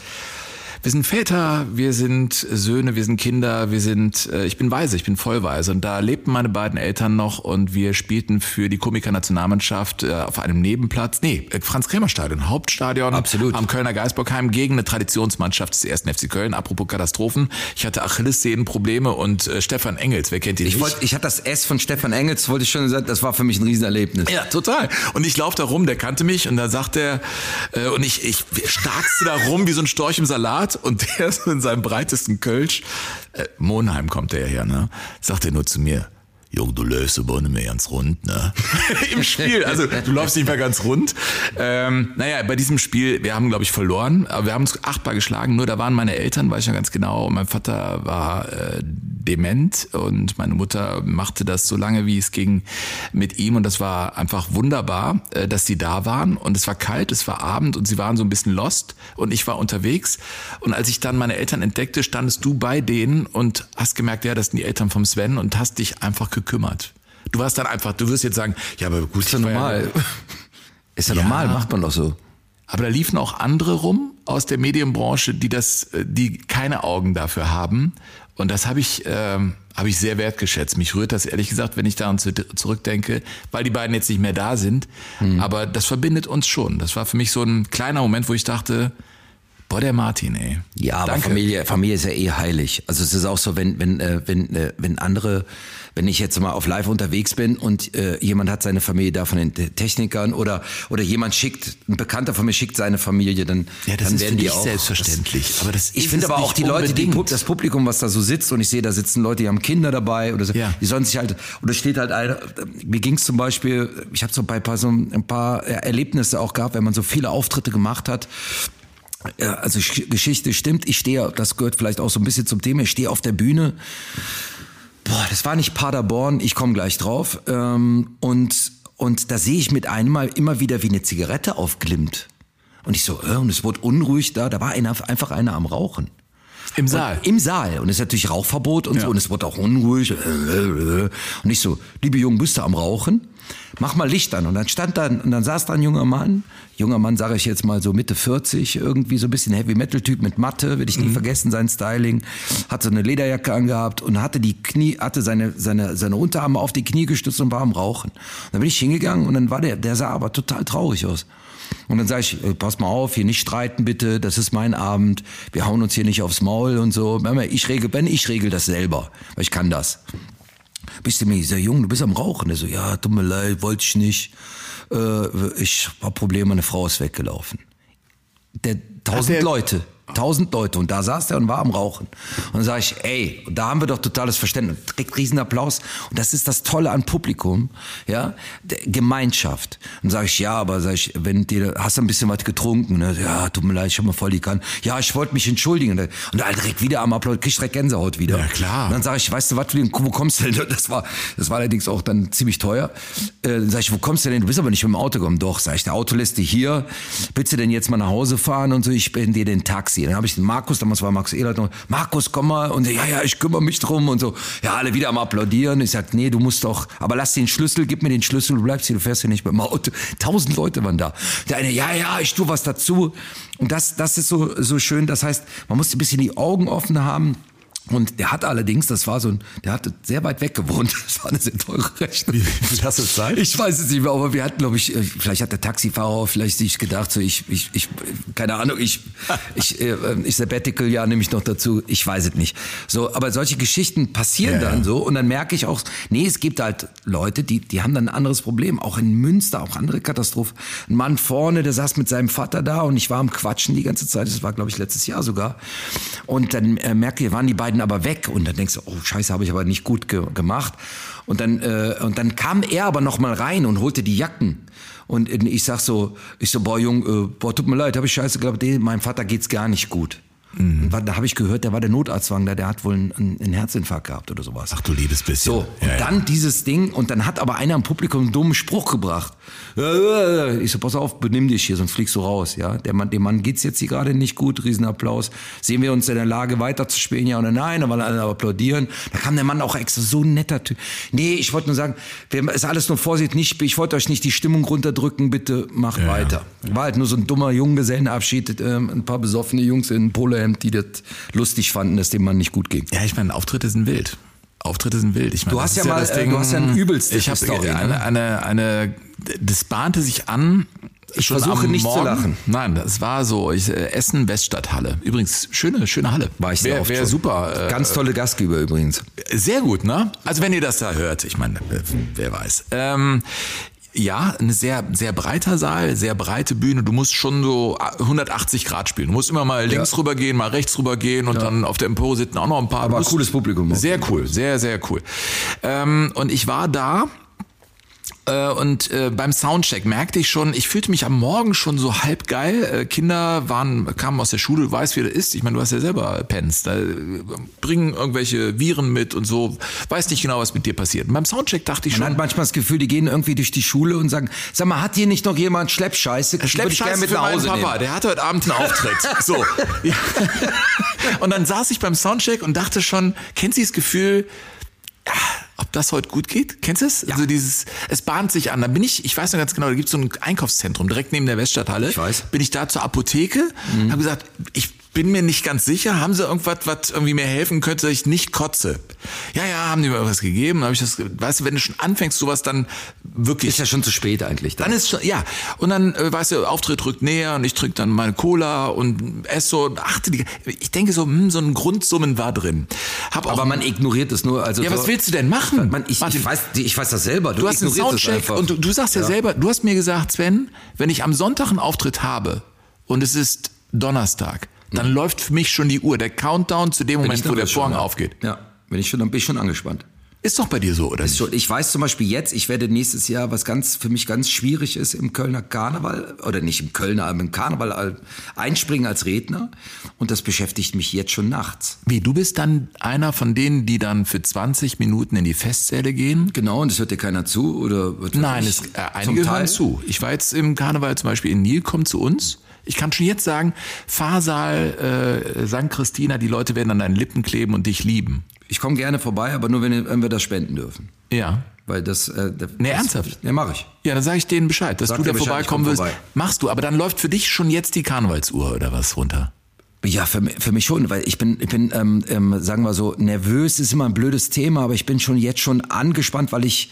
Väter, wir sind Söhne, wir sind Kinder, ich bin weise, ich bin vollweise. Und da lebten meine beiden Eltern noch und wir spielten für die Komiker-Nationalmannschaft auf einem Nebenplatz, Franz-Kremer-Stadion, Hauptstadion. Absolut. Am Kölner Geisbockheim gegen eine Traditionsmannschaft des 1. FC Köln. Apropos Katastrophen, ich hatte Achillessehnenprobleme und Stefan Engels, wer kennt ihn nicht? Ich hatte das S von Stefan Engels, wollte ich schon sagen, das war für mich ein Riesenerlebnis. Ja, total. Und ich laufe da rum, der kannte mich und da sagt er, und ich starkste da rum wie so ein Storch im Salat. Und der ist in seinem breitesten Kölsch, Monheim kommt der her, ne? Sagt er nur zu mir, Jung, du läufst aber nicht mehr ganz rund, ne? Im Spiel, also du läufst nicht mehr ganz rund. Bei diesem Spiel, wir haben, glaube ich, verloren, aber wir haben uns 8-mal geschlagen, nur da waren meine Eltern, weiß ich ja ganz genau, mein Vater war dement und meine Mutter machte das so lange, wie es ging mit ihm und das war einfach wunderbar, dass sie da waren und es war kalt, es war Abend und sie waren so ein bisschen lost und ich war unterwegs und als ich dann meine Eltern entdeckte, standest du bei denen und hast gemerkt, ja, das sind die Eltern vom Sven und hast dich einfach gekümmert. Du warst dann einfach, du wirst jetzt sagen, ja, aber gut. Ist ja normal. Ist ja normal, macht man doch so. Aber da liefen auch andere rum aus der Medienbranche, die keine Augen dafür haben. Und das habe ich sehr wertgeschätzt. Mich rührt das ehrlich gesagt, wenn ich daran zurückdenke, weil die beiden jetzt nicht mehr da sind. Aber das verbindet uns schon. Das war für mich so ein kleiner Moment, wo ich dachte, boah, der Martin, ey. Ja, aber Familie ist ja eh heilig. Also es ist auch so, wenn ich jetzt mal auf Live unterwegs bin und jemand hat seine Familie da von den Technikern oder jemand ein Bekannter von mir schickt seine Familie, dann werden die auch selbstverständlich. Aber ich finde aber auch die Leute, das Publikum, was da so sitzt und ich sehe, da sitzen Leute, die haben Kinder dabei oder so, die sollen sich halt, oder steht halt einer, mir ging's zum Beispiel, ich habe so ein paar Erlebnisse auch gehabt, wenn man so viele Auftritte gemacht hat. Ja, also Geschichte stimmt, das gehört vielleicht auch so ein bisschen zum Thema, ich stehe auf der Bühne, das war nicht Paderborn, ich komme gleich drauf, und da sehe ich mit einem Mal immer wieder, wie eine Zigarette aufglimmt. Und ich so, und es wurde unruhig da war einfach einer am Rauchen. Im Saal? Im Saal. Und es ist natürlich Rauchverbot und so, und es wurde auch unruhig. Und ich so, liebe Jungen, bist du am Rauchen? Mach mal Licht an. Und dann saß da ein junger Mann, sage ich jetzt mal so Mitte 40, irgendwie so ein bisschen Heavy-Metal-Typ mit Matte, will ich nie vergessen, sein Styling, hat so eine Lederjacke angehabt und hatte seine Unterarme auf die Knie gestützt und war am Rauchen. Und dann bin ich hingegangen und dann war der sah aber total traurig aus. Und dann sage ich, pass mal auf, hier nicht streiten bitte, das ist mein Abend, wir hauen uns hier nicht aufs Maul und so. Ich regel das selber, weil ich kann das. Bist du mir sehr jung, du bist am Rauchen. Er so, ja, tut mir leid, wollte ich nicht. Ich hab Probleme, meine Frau ist weggelaufen. 1000 Leute. 1000 Leute. Und da saß der und war am Rauchen. Und dann sage ich, ey, da haben wir doch totales Verständnis. Direkt Riesenapplaus. Und das ist das Tolle an Publikum, ja, Gemeinschaft. Und sage ich, ja, aber sag ich, hast du ein bisschen was getrunken? Ne? Ja, tut mir leid, ich hab mal voll die Kann. Ja, ich wollte mich entschuldigen. Und dann direkt wieder am Applaus, krieg ich direkt Gänsehaut wieder. Ja, klar. Und dann sage ich, weißt du was, wo kommst du denn? Das war allerdings auch dann ziemlich teuer. Dann sage ich, wo kommst du denn? Du bist aber nicht mit dem Auto gekommen. Doch, sag ich, der Auto lässt dich hier. Willst du denn jetzt mal nach Hause fahren? Und so, ich bin dir den Taxi. Dann habe ich den Markus, damals war Max Ehlert noch, Markus, komm mal. Und ja, ich kümmere mich drum. Und so, ja, alle wieder am Applaudieren. Ich sag, nee, du musst doch, aber lass den Schlüssel, gib mir den Schlüssel, du bleibst hier, du fährst hier nicht mit dem Auto. 1000 Leute waren da. Der eine, ja, ich tue was dazu. Und das ist so schön. Das heißt, man muss ein bisschen die Augen offen haben. Und der hat allerdings, der hatte sehr weit weg gewohnt. Das war eine sehr teure Rechnung. Wie hast du Zeit? Ich weiß es nicht mehr, aber wir hatten, glaube ich, vielleicht hat der Taxifahrer vielleicht sich gedacht, so keine Ahnung, ich Sabbatical, ja, nehme ich noch dazu. Ich weiß es nicht. So, aber solche Geschichten passieren dann so und dann merke ich auch, nee, es gibt halt Leute, die haben dann ein anderes Problem. Auch in Münster, auch andere Katastrophe. Ein Mann vorne, der saß mit seinem Vater da und ich war am Quatschen die ganze Zeit. Das war, glaube ich, letztes Jahr sogar. Und dann merke ich, waren die beiden aber weg und dann denkst du, oh Scheiße, habe ich aber nicht gut gemacht. Und dann kam er aber noch mal rein und holte die Jacken. Und ich so, boah Junge, tut mir leid, habe ich Scheiße geglaubt, meinem Vater geht's gar nicht gut. Und da habe ich gehört, der war der Notarztwagen da, der hat wohl einen Herzinfarkt gehabt oder sowas. Ach du liebes bisschen. So, und dann dieses Ding, und dann hat aber einer im Publikum einen dummen Spruch gebracht. Ich so, pass auf, benimm dich hier, sonst fliegst du raus. Ja, dem Mann geht's jetzt hier gerade nicht gut, Riesenapplaus. Sehen wir uns in der Lage, weiterzuspielen? Ja oder nein? Da wollen alle applaudieren. Da kam der Mann auch extra, so ein netter Typ. Nee, ich wollte nur sagen, ist alles nur Vorsicht, ich wollte euch nicht die Stimmung runterdrücken, bitte macht weiter. War halt nur so ein dummer Junggesellenabschied, ein paar besoffene Jungs in Polohemd, die das lustig fanden, dass dem Mann nicht gut ging. Ja, ich meine, Auftritte sind wild. Ich meine, du hast ja ein übelstes Story. Das bahnte sich an. Ich versuche nicht zu lachen. Nein, das war so. Essen Weststadthalle. Übrigens, schöne Halle. War ich sehr oft schon. Super. Ganz tolle Gastgeber übrigens. Sehr gut, ne? Also wenn ihr das da hört, ich meine, wer weiß. Ja, ein sehr, sehr breiter Saal, sehr breite Bühne. Du musst schon so 180 Grad spielen. Du musst immer mal links rüber gehen, mal rechts rüber gehen und dann auf der Empore sitzen auch noch ein paar. Aber ein cooles Publikum. Sehr cool, sehr, sehr cool. Und ich war da. Und beim Soundcheck merkte ich schon, ich fühlte mich am Morgen schon so halb geil. Kinder kamen aus der Schule, du weißt, wie das ist. Ich meine, du hast ja selber Pens. Da bringen irgendwelche Viren mit und so. Weiß nicht genau, was mit dir passiert. Und beim Soundcheck dachte ich schon. Man hat manchmal das Gefühl, die gehen irgendwie durch die Schule und sagen, sag mal, hat hier nicht noch jemand Schleppscheiße? Schleppscheiße mit nach Hause Papa, nehmen. Der hatte heute Abend einen Auftritt. So. Ja. Und dann saß ich beim Soundcheck und dachte schon, kennst du das Gefühl, ob das heute gut geht? Kennst du es? Ja. Also es bahnt sich an. Da bin ich weiß noch ganz genau, da gibt es so ein Einkaufszentrum direkt neben der Weststadthalle. Ich weiß. Bin ich da zur Apotheke, habe gesagt, ich bin mir nicht ganz sicher, haben sie irgendwas, was irgendwie mir helfen könnte, dass ich nicht kotze? Ja, haben die mir was gegeben. Habe ich das, weißt du, wenn du schon anfängst, sowas dann wirklich. Ist ja schon zu spät eigentlich. Dann ist schon, ja. Und dann, weißt du, Auftritt rückt näher und ich trinke dann meine Cola und esse so und achte ich denke so, so ein Grundsummen war drin. Aber man ignoriert es nur. Also ja, was willst du denn machen? Ich weiß das selber. Du hast einen Soundcheck und du sagst ja selber, du hast mir gesagt, Sven, wenn ich am Sonntag einen Auftritt habe und es ist Donnerstag, dann läuft für mich schon die Uhr, der Countdown zu dem Moment, wo der Vorhang aufgeht. Ja, bin ich schon angespannt. Ist doch bei dir so, oder nicht? Ich weiß zum Beispiel jetzt, ich werde nächstes Jahr, was für mich ganz schwierig ist, im Kölner Karneval, oder nicht im Kölner, aber im Karneval einspringen als Redner. Und das beschäftigt mich jetzt schon nachts. Wie, du bist dann einer von denen, die dann für 20 Minuten in die Festsäle gehen? Genau, und das hört dir keiner zu? Oder nein, einige hören zu. Ich war jetzt im Karneval zum Beispiel in Nil, kommt zu uns. Ich kann schon jetzt sagen, Pfarrsaal St. Christina, die Leute werden an deinen Lippen kleben und dich lieben. Ich komme gerne vorbei, aber nur, wenn wir das spenden dürfen. Ja. Weil das... ernsthaft? Ja, mache ich. Ja, dann sage ich denen Bescheid, dass du da vorbeikommen wirst. Machst du, aber dann läuft für dich schon jetzt die Karnevalsuhr oder was runter? Ja, für mich schon, weil ich bin sagen wir so, nervös ist immer ein blödes Thema, aber ich bin schon jetzt schon angespannt, weil ich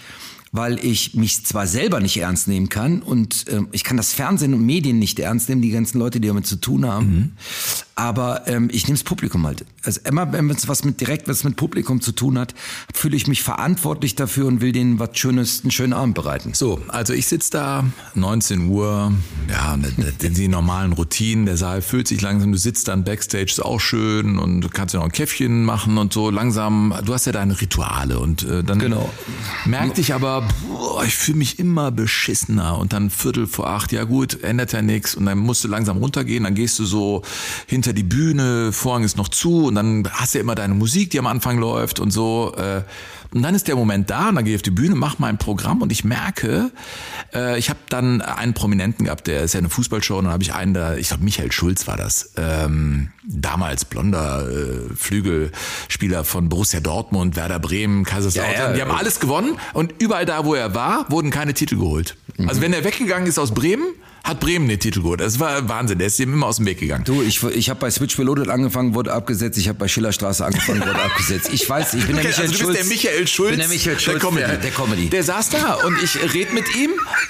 mich zwar selber nicht ernst nehmen kann und ich kann das Fernsehen und Medien nicht ernst nehmen, die ganzen Leute, die damit zu tun haben. Aber ich nehme das Publikum halt. Also immer, wenn es was mit Publikum zu tun hat, fühle ich mich verantwortlich dafür und will denen was Schönes, einen schönen Abend bereiten. So, also ich sitze da, 19 Uhr, ja, die normalen Routinen, der Saal füllt sich langsam, du sitzt dann Backstage, ist auch schön und du kannst ja noch ein Käffchen machen und so langsam, du hast ja deine Rituale und dann merkte ich aber, ich fühle mich immer beschissener und dann 7:45, ja gut, ändert ja nichts und dann musst du langsam runtergehen, dann gehst du so hinter die Bühne, Vorhang ist noch zu und dann hast du ja immer deine Musik, die am Anfang läuft und so. Und dann ist der Moment da und dann gehe ich auf die Bühne, mache mein Programm und ich merke, ich habe dann einen Prominenten gehabt, der ist ja eine Fußballshow und dann habe ich einen da, ich glaube Michael Schulz war das, damals blonder Flügelspieler von Borussia Dortmund, Werder Bremen, Kaiserslautern, die haben alles gewonnen und überall da, wo er war, wurden keine Titel geholt. Also wenn er weggegangen ist aus Bremen, hat Bremen den Titel geholt. Das war Wahnsinn, der ist ihm immer aus dem Weg gegangen. Du, ich habe bei Switch Reloaded angefangen, wurde abgesetzt. Ich habe bei Schillerstraße angefangen, wurde abgesetzt. Ich weiß, ich bin der Michael Schulz. Du bist der Michael Schulz. Ich bin der Michael Schulz, der Comedy. Der saß da und ich red mit ihm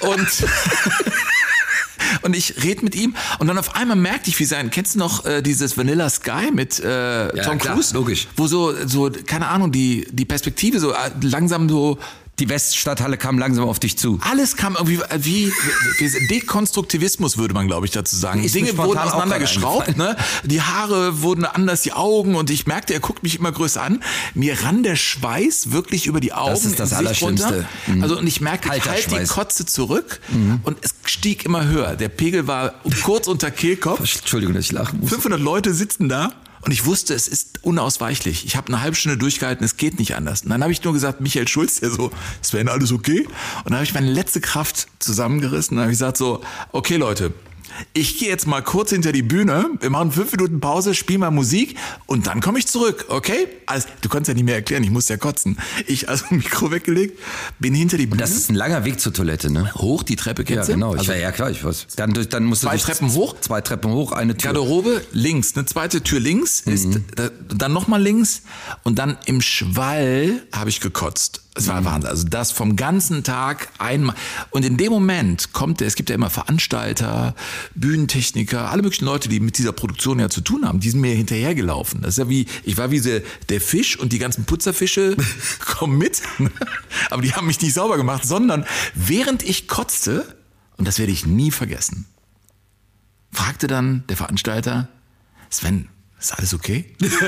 und ich rede mit ihm und dann auf einmal merkte ich, kennst du noch dieses Vanilla Sky mit Tom Cruise? Logisch. Wo so, keine Ahnung, die Perspektive so langsam so. Die Weststadthalle kam langsam auf dich zu. Alles kam irgendwie wie Dekonstruktivismus, würde man, glaube ich, dazu sagen. Die Dinge wurden auseinandergeschraubt, ne? Die Haare wurden anders, die Augen und ich merkte, er guckt mich immer größer an. Mir rann der Schweiß wirklich über die Augen. Das ist das Allerschlimmste. Also und ich merkte, ich halte die Kotze zurück und es stieg immer höher. Der Pegel war kurz unter Kehlkopf. Entschuldigung, dass ich lachen muss. 500 Leute sitzen da. Und ich wusste, es ist unausweichlich. Ich habe eine halbe Stunde durchgehalten, es geht nicht anders. Und dann habe ich nur gesagt, Michael Schulz, der so, Sven, alles okay? Und dann habe ich meine letzte Kraft zusammengerissen und habe gesagt so, okay Leute, ich gehe jetzt mal kurz hinter die Bühne, wir machen 5 Minuten Pause, spielen mal Musik und dann komme ich zurück, okay? Also, du konntest ja nicht mehr erklären, ich musste ja kotzen. Ich also Mikro weggelegt, bin hinter die Bühne. Und das ist ein langer Weg zur Toilette, ne? Hoch die Treppe, kennst du? Ja, genau. Also, ja, klar, ich weiß. Dann musst du 2 Treppen hoch. 2 Treppen hoch, eine Tür. Garderobe links, eine zweite Tür links, ist dann nochmal links und dann im Schwall habe ich gekotzt. Es war Wahnsinn. Also das vom ganzen Tag einmal. Und in dem Moment es gibt ja immer Veranstalter, Bühnentechniker, alle möglichen Leute, die mit dieser Produktion ja zu tun haben, die sind mir hinterhergelaufen. Das ist ja ich war wie der Fisch und die ganzen Putzerfische kommen mit. Aber die haben mich nicht sauber gemacht, sondern während ich kotzte, und das werde ich nie vergessen, fragte dann der Veranstalter, Sven, ist alles okay?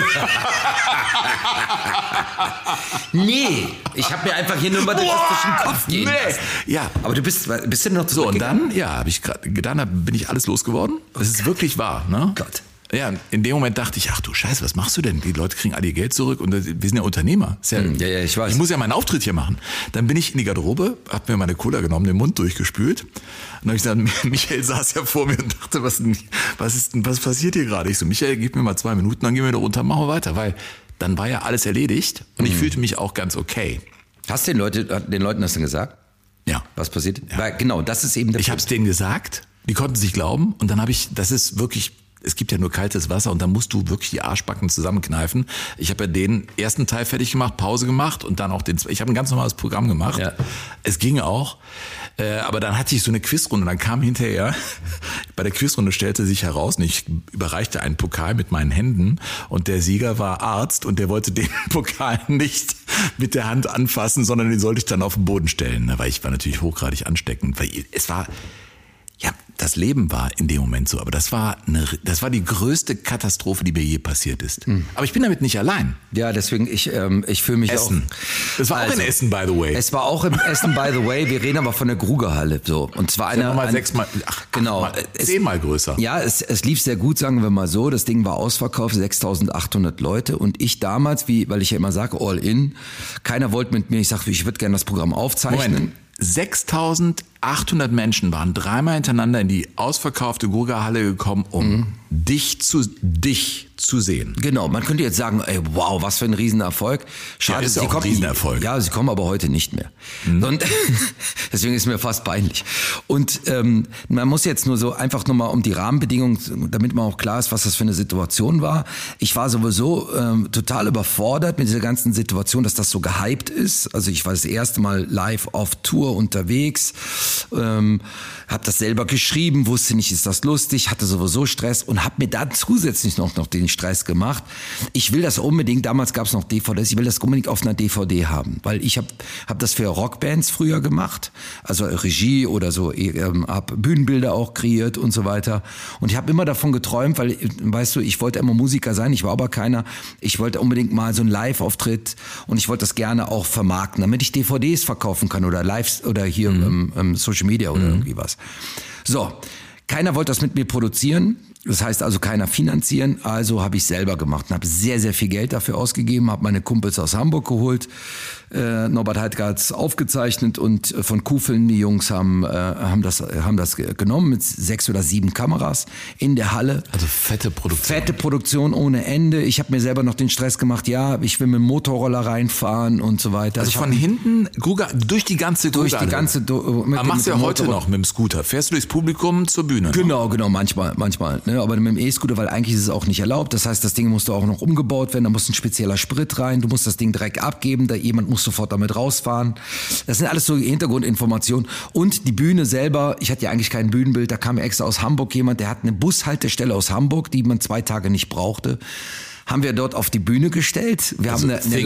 Nee, ich habe mir einfach hier nur mal das durch den Kopf gehen lassen. Ja, aber du bist denn noch so und dann, habe ich gerade getan, bin ich alles losgeworden. Das ist wirklich wahr, ne? Gott. Ja, in dem Moment dachte ich, ach du Scheiße, was machst du denn? Die Leute kriegen all ihr Geld zurück und wir sind ja Unternehmer. Ja, ich weiß. Ich muss ja meinen Auftritt hier machen. Dann bin ich in die Garderobe, hab mir meine Cola genommen, den Mund durchgespült. Und dann habe ich gesagt, Michael saß ja vor mir und dachte, was passiert hier gerade? Ich so, Michael, gib mir mal 2 Minuten, dann gehen wir da runter, machen wir weiter. Weil dann war ja alles erledigt und ich fühlte mich auch ganz okay. Hast du den Leuten das denn gesagt? Ja. Was passiert? Ja. Weil, genau, das ist eben der Ich habe es denen gesagt, die konnten es nicht glauben und dann das ist wirklich... Es gibt ja nur kaltes Wasser und dann musst du wirklich die Arschbacken zusammenkneifen. Ich habe ja den ersten Teil fertig gemacht, Pause gemacht und dann auch ich habe ein ganz normales Programm gemacht. Ja. Es ging auch, aber dann hatte ich so eine Quizrunde. Dann kam hinterher, bei der Quizrunde stellte sich heraus, und ich überreichte einen Pokal mit meinen Händen und der Sieger war Arzt und der wollte den Pokal nicht mit der Hand anfassen, sondern den sollte ich dann auf den Boden stellen, weil ich war natürlich hochgradig ansteckend, weil es war... Ja, das Leben war in dem Moment so, aber das war die größte Katastrophe, die mir je passiert ist. Aber ich bin damit nicht allein. Ja, deswegen, ich fühle mich Essen. Das war auch in Essen, by the way. Es war auch im Essen, by the way. Wir reden aber von der Grugerhalle, so. Und zwar nochmal 10-mal größer. Ja, es lief sehr gut, sagen wir mal so. Das Ding war ausverkauft, 6.800 Leute. Und ich damals, weil ich ja immer sage, all in, keiner wollte mit mir, ich sage, ich würde gerne das Programm aufzeichnen. Moment. 6.800 Menschen waren 3-mal hintereinander in die ausverkaufte Gurga-Halle gekommen, um dich zu sehen. Genau, man könnte jetzt sagen, ey, wow, was für ein Riesenerfolg. Schade, ja, ist ja auch ein Riesenerfolg. Ja, sie kommen aber heute nicht mehr. Und deswegen ist mir fast peinlich. Und man muss jetzt nur so einfach nur mal um die Rahmenbedingungen, damit man auch klar ist, was das für eine Situation war. Ich war sowieso total überfordert mit dieser ganzen Situation, dass das so gehypt ist. Also ich war das erste Mal live auf Tour unterwegs. Habe das selber geschrieben, wusste nicht, ist das lustig, hatte sowieso Stress und habe mir dann zusätzlich noch den Stress gemacht. Ich will das unbedingt, damals gab es noch DVDs, ich will das unbedingt auf einer DVD haben, weil ich hab das für Rockbands früher gemacht, also Regie oder so, habe Bühnenbilder auch kreiert und so weiter. Und ich habe immer davon geträumt, weil, weißt du, ich wollte immer Musiker sein, ich war aber keiner. Ich wollte unbedingt mal so einen Live-Auftritt und ich wollte das gerne auch vermarkten, damit ich DVDs verkaufen kann oder Lives oder hier Social Media oder irgendwie was. So, keiner wollte das mit mir produzieren. Das heißt also keiner finanzieren, also habe ich selber gemacht und habe sehr, sehr viel Geld dafür ausgegeben, habe meine Kumpels aus Hamburg geholt, Norbert Heidgarts aufgezeichnet und von Kufeln, die Jungs haben das genommen mit 6 oder 7 Kameras in der Halle. Also fette Produktion. Fette Produktion ohne Ende. Ich habe mir selber noch den Stress gemacht, ja, ich will mit dem Motorroller reinfahren und so weiter. Also von hinten, durch die ganze Gruga. Machst du ja heute noch mit dem Scooter. Fährst du durchs Publikum zur Bühne? Genau, manchmal. Ne? Aber mit dem E-Scooter, weil eigentlich ist es auch nicht erlaubt. Das heißt, das Ding musste auch noch umgebaut werden. Da muss ein spezieller Sprit rein. Du musst das Ding direkt abgeben. Jemand muss sofort damit rausfahren. Das sind alles so Hintergrundinformationen. Und die Bühne selber, ich hatte ja eigentlich kein Bühnenbild. Da kam extra aus Hamburg jemand, der hat eine Bushaltestelle aus Hamburg, die man 2 Tage nicht brauchte. Haben wir dort auf die Bühne gestellt. Wir haben eine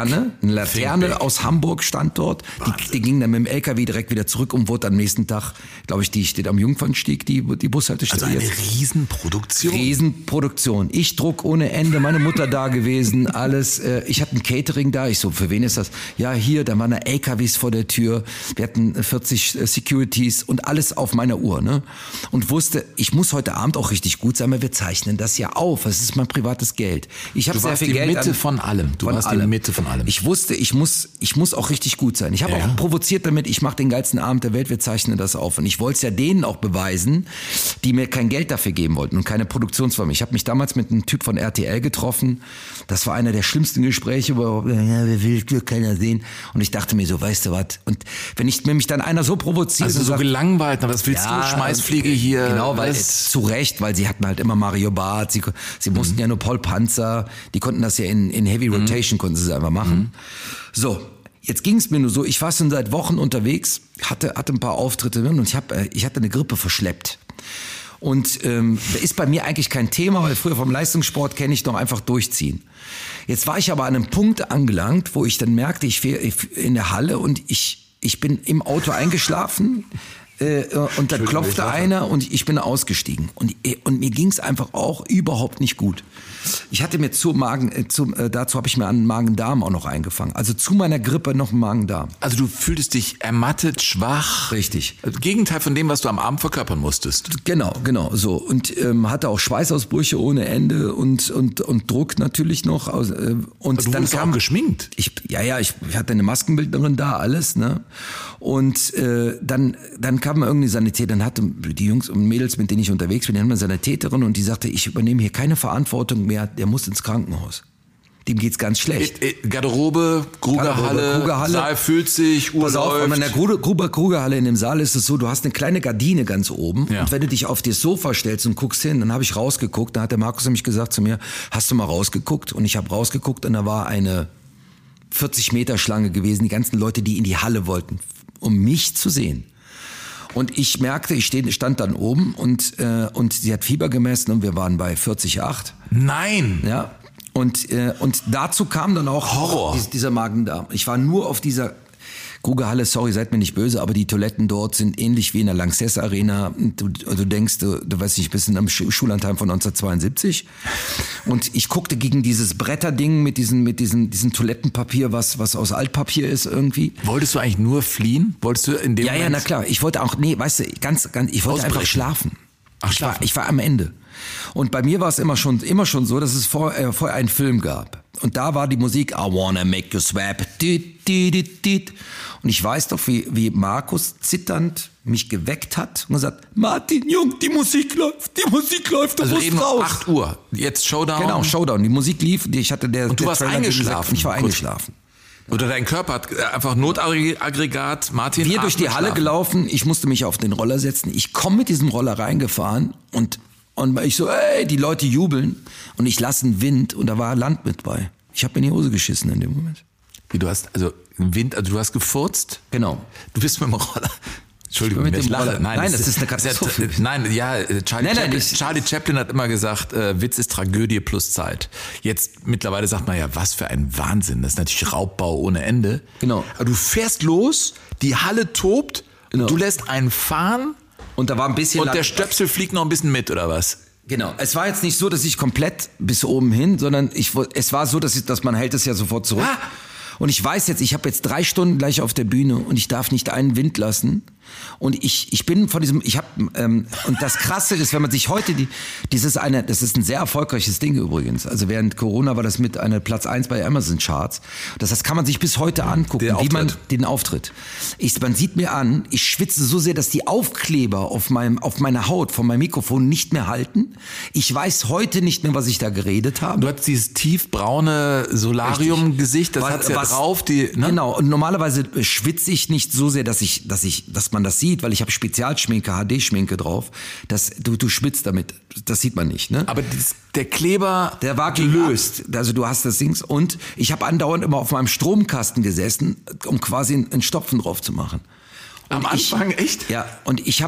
Laterne aus Hamburg stand dort. Die ging dann mit dem LKW direkt wieder zurück und wurde am nächsten Tag, glaube ich, die steht am Jungfernstieg, die Bushaltestelle. Also eine Riesenproduktion. Riesenproduktion. Ich Druck ohne Ende, meine Mutter da gewesen, alles. Ich hatte ein Catering da. Ich so, für wen ist das? Ja, hier, da waren LKWs vor der Tür. Wir hatten 40 Securities und alles auf meiner Uhr, ne? Und wusste, ich muss heute Abend auch richtig gut sein, weil wir zeichnen das ja auf. Es ist mein privates Geld. Ich habe sehr viel Geld. Du warst die Mitte von allem. Die Mitte von allem. Ich wusste, ich muss auch richtig gut sein. Ich habe auch provoziert damit, ich mache den geilsten Abend der Welt, wir zeichnen das auf. Und ich wollte es ja denen auch beweisen, die mir kein Geld dafür geben wollten und keine Produktionsfirma. Ich habe mich damals mit einem Typ von RTL getroffen. Das war einer der schlimmsten Gespräche überhaupt. Ja, will keiner sehen. Und ich dachte mir so, weißt du was? Und wenn mich dann einer so provoziert. Also so gelangweilt, was willst du? Schmeißfliege hier. Genau, weil zu Recht, weil sie hatten halt immer Mario Barth, sie mussten ja nur Paul Panzer. Die konnten das ja in Heavy Rotation, konnten sie es einfach machen. So, jetzt ging es mir nur so, ich war schon seit Wochen unterwegs, hatte ein paar Auftritte und ich hatte eine Grippe verschleppt. Und ist bei mir eigentlich kein Thema, weil früher vom Leistungssport kenne ich noch einfach durchziehen. Jetzt war ich aber an einem Punkt angelangt, wo ich dann merkte, ich fähre in der Halle und ich bin im Auto eingeschlafen. Und dann klopfte einer und ich bin ausgestiegen. Und mir ging es einfach auch überhaupt nicht gut. Ich hatte mir dazu habe ich mir einen Magen-Darm auch noch eingefangen. Also zu meiner Grippe noch einen Magen-Darm. Also du fühltest dich ermattet, schwach. Richtig. Gegenteil von dem, was du am Abend verkörpern musstest. Genau, so. Und hatte auch Schweißausbrüche ohne Ende und Druck natürlich noch. Und aber dann kam auch geschminkt. Ich hatte eine Maskenbildnerin da, alles, ne? Und dann kam irgendwie Sanität, dann hatte die Jungs und Mädels, mit denen ich unterwegs bin, die haben eine Sanitäterin und die sagte, ich übernehme hier keine Verantwortung mehr, der muss ins Krankenhaus. Dem geht's ganz schlecht. Garderobe, Krugerhalle, Saal fühlt sich, Uhr läuft. In der Krugerhalle in dem Saal ist es so, du hast eine kleine Gardine ganz oben und wenn du dich auf das Sofa stellst und guckst hin, dann habe ich rausgeguckt, dann hat der Markus nämlich gesagt zu mir, hast du mal rausgeguckt? Und ich habe rausgeguckt und da war eine 40-Meter Schlange gewesen, die ganzen Leute, die in die Halle wollten, um mich zu sehen. Und ich merkte, ich stand dann oben und sie hat Fieber gemessen und wir waren bei 40,8. Nein! Ja. Und dazu kam dann auch Horror. Dieser Magen-Darm. Ich war nur auf dieser Krugerhalle, sorry, seid mir nicht böse, aber die Toiletten dort sind ähnlich wie in der Lanxess Arena. Du denkst, du weißt nicht, bist in einem Schullandheim von 1972. Und ich guckte gegen dieses Bretterding mit diesem Toilettenpapier, was aus Altpapier ist irgendwie. Wolltest du eigentlich nur fliehen? Wolltest du in dem Moment? Ja, na klar. Ich wollte auch, weißt du, ich wollte einfach schlafen. Ich war am Ende. Und bei mir war es immer schon so, dass es vorher einen Film gab. Und da war die Musik I wanna make you swap. Und ich weiß doch, wie Markus zitternd mich geweckt hat und gesagt, Martin, Jung, die Musik läuft, du musst raus. 8 Uhr, jetzt Showdown. Genau, Showdown. Die Musik lief, und du warst eingeschlafen. Ich war eingeschlafen. Oder dein Körper hat einfach Notaggregat, Martin. Wir durch die Halle gelaufen, ich musste mich auf den Roller setzen. Ich komme mit diesem Roller reingefahren und ich so, ey, die Leute jubeln und ich lasse einen Wind und da war Land mit bei. Ich habe mir in die Hose geschissen in dem Moment. Wie, du hast also Wind, also du hast gefurzt? Genau. Du bist mit dem Roller Entschuldigung, ich lache. Nein, das ist eine Katastrophe. Charlie Chaplin hat immer gesagt, Witz ist Tragödie plus Zeit. Jetzt mittlerweile sagt man ja, was für ein Wahnsinn. Das ist natürlich Raubbau ohne Ende. Genau. Aber du fährst los, die Halle tobt, genau. Du lässt einen fahren und da war ein bisschen und der Stöpsel fliegt noch ein bisschen mit, oder was? Genau. Es war jetzt nicht so, dass ich komplett bis oben hin, sondern es war so, dass man hält es ja sofort zurück. Ah! Und ich weiß jetzt, ich habe jetzt 3 Stunden gleich auf der Bühne und ich darf nicht einen Wind lassen. Und ich bin von diesem, und das Krasse ist, wenn man sich heute das ist ein sehr erfolgreiches Ding übrigens. Also während Corona war das mit einer Platz 1 bei Amazon Charts. Das heißt, kann man sich bis heute angucken, wie man den Auftritt. Man sieht mir an, ich schwitze so sehr, dass die Aufkleber auf meiner Haut von meinem Mikrofon nicht mehr halten. Ich weiß heute nicht mehr, was ich da geredet habe. Du hast dieses tiefbraune Solarium-Gesicht, das hat's ja drauf. Ne? Genau, und normalerweise schwitze ich nicht so sehr, dass man das sieht, weil ich habe Spezialschminke, HD-Schminke drauf. Du schwitzt damit, das sieht man nicht. Ne? Aber der Kleber, der war gelöst. Also du hast das Ding und ich habe andauernd immer auf meinem Stromkasten gesessen, um quasi einen Stopfen drauf zu machen. Am Anfang echt? Ja, und ich habe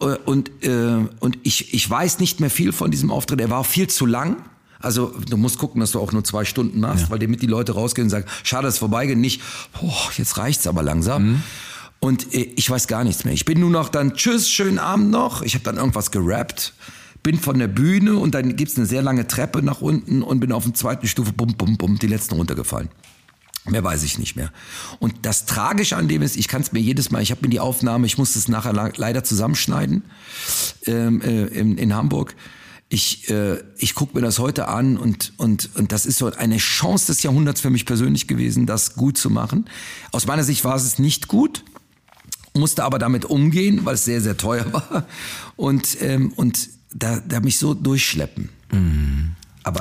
ich weiß nicht mehr viel von diesem Auftritt. Er war viel zu lang. Also du musst gucken, dass du auch nur 2 Stunden machst, weil damit die Leute rausgehen und sagen, schade, dass es vorbeigeht, nicht, jetzt reicht's aber langsam. Mhm. Und ich weiß gar nichts mehr. Ich bin nur noch dann, tschüss, schönen Abend noch. Ich habe dann irgendwas gerappt, bin von der Bühne und dann gibt's eine sehr lange Treppe nach unten und bin auf der 2. Stufe, bum, bum, bum, die letzten runtergefallen. Mehr weiß ich nicht mehr. Und das Tragische an dem ist, ich kann es mir jedes Mal, ich habe mir die Aufnahme, ich musste es nachher leider zusammenschneiden in Hamburg. Ich gucke mir das heute an und das ist so eine Chance des Jahrhunderts für mich persönlich gewesen, das gut zu machen. Aus meiner Sicht war es nicht gut, musste aber damit umgehen, weil es sehr, sehr teuer war und da mich so durchschleppen. Mhm. Aber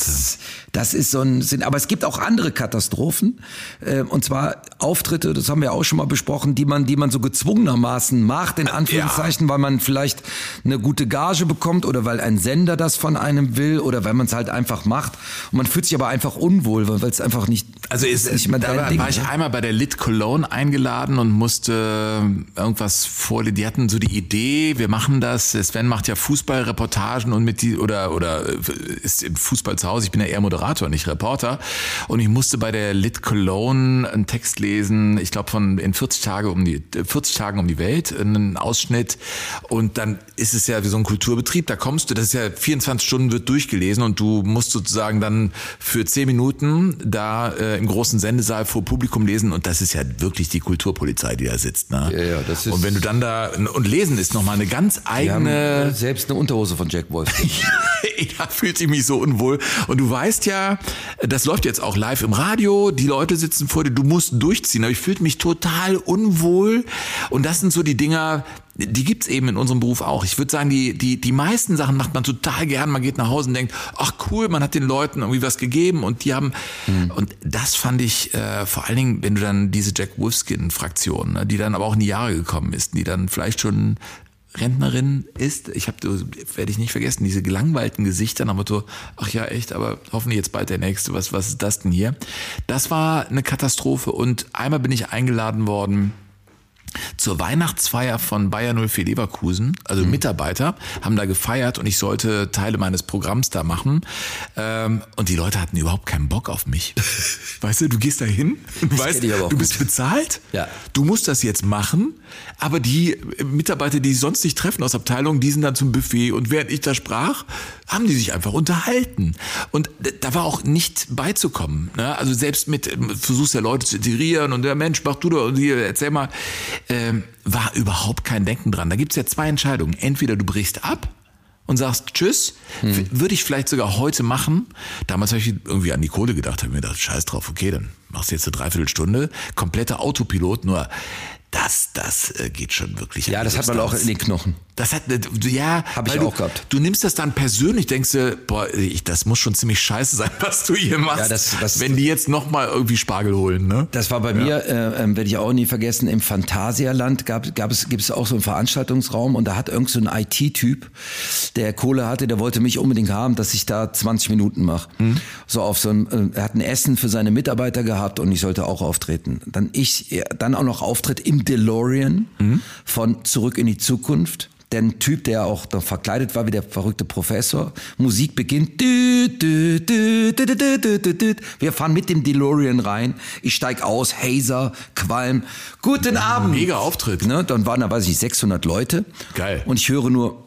das ist so aber es gibt auch andere Katastrophen, und zwar Auftritte, das haben wir auch schon mal besprochen, die man so gezwungenermaßen macht, in Anführungszeichen, weil man vielleicht eine gute Gage bekommt oder weil ein Sender das von einem will oder weil man es halt einfach macht und man fühlt sich aber einfach unwohl, weil es einfach nicht, also war ich einmal bei der Lit Cologne eingeladen und musste irgendwas vorlesen, die hatten so die Idee, wir machen das, Sven macht ja Fußballreportagen und oder ist im Fußball zu Hause, ich bin ja eher Moderator, nicht Reporter und ich musste bei der Lit Cologne einen Text lesen, ich glaube in 40 Tagen um die Welt, einen Ausschnitt und dann ist es ja wie so ein Kulturbetrieb, da kommst du, das ist ja 24 Stunden wird durchgelesen und du musst sozusagen dann für 10 Minuten da im großen Sendesaal vor Publikum lesen und das ist ja wirklich die Kulturpolizei, die da sitzt. Ne? Ja, das ist, und wenn du dann da, und lesen ist nochmal eine ganz eigene... Die haben selbst eine Unterhose von Jack Wolf. Da fühlt sich mich so unwohl. Und du weißt ja, das läuft jetzt auch live im Radio, die Leute sitzen vor dir, du musst durchziehen. Aber ich fühle mich total unwohl. Und das sind so die Dinger, die gibt's eben in unserem Beruf auch. Ich würde sagen, die meisten Sachen macht man total gern. Man geht nach Hause und denkt, ach cool, man hat den Leuten irgendwie was gegeben und die haben, und das fand ich vor allen Dingen, wenn du dann diese Jack Wolfskin-Fraktion, ne, die dann aber auch in die Jahre gekommen ist, die dann vielleicht schon Rentnerin ist, werde ich nicht vergessen, diese gelangweilten Gesichter, aber so, ach ja, echt, aber hoffentlich jetzt bald der nächste, was ist das denn hier? Das war eine Katastrophe und einmal bin ich eingeladen worden zur Weihnachtsfeier von Bayer 04 Leverkusen, also Mitarbeiter haben da gefeiert und ich sollte Teile meines Programms da machen und die Leute hatten überhaupt keinen Bock auf mich. Weißt du, du gehst da hin, du bist bezahlt, ja. Du musst das jetzt machen, aber die Mitarbeiter, die sonst nicht treffen aus Abteilungen, die sind dann zum Buffet und während ich da sprach, haben die sich einfach unterhalten und da war auch nicht beizukommen. Ne? Also selbst versuchst ja Leute zu integrieren und der Mensch, mach du doch und hier, erzähl mal, war überhaupt kein Denken dran. Da gibt's ja 2 Entscheidungen. Entweder du brichst ab und sagst Tschüss, würde ich vielleicht sogar heute machen. Damals habe ich irgendwie an die Kohle gedacht, habe mir gedacht, scheiß drauf, okay, dann machst du jetzt eine Dreiviertelstunde, kompletter Autopilot, nur das geht schon wirklich. Ja, das hat man auch in den Knochen. Das hat, ja, habe ich auch gehabt. Du nimmst das dann persönlich, denkst du, boah, das muss schon ziemlich scheiße sein, was du hier machst. Ja, das, wenn die jetzt nochmal irgendwie Spargel holen, ne? Das war bei mir, werde ich auch nie vergessen, im Phantasialand gibt es auch so einen Veranstaltungsraum und da hat irgend so ein IT-Typ, der Kohle hatte, der wollte mich unbedingt haben, dass ich da 20 Minuten mache. So auf so ein, er hat ein Essen für seine Mitarbeiter gehabt und ich sollte auch auftreten. Dann auch noch Auftritt im im DeLorean von Zurück in die Zukunft. Der Typ, der auch da verkleidet war wie der verrückte Professor. Musik beginnt. Wir fahren mit dem DeLorean rein. Ich steig aus, Hazer, Qualm. Guten Abend. Mega Auftritt. Ne? Dann waren da, weiß ich, 600 Leute. Geil. Und ich höre nur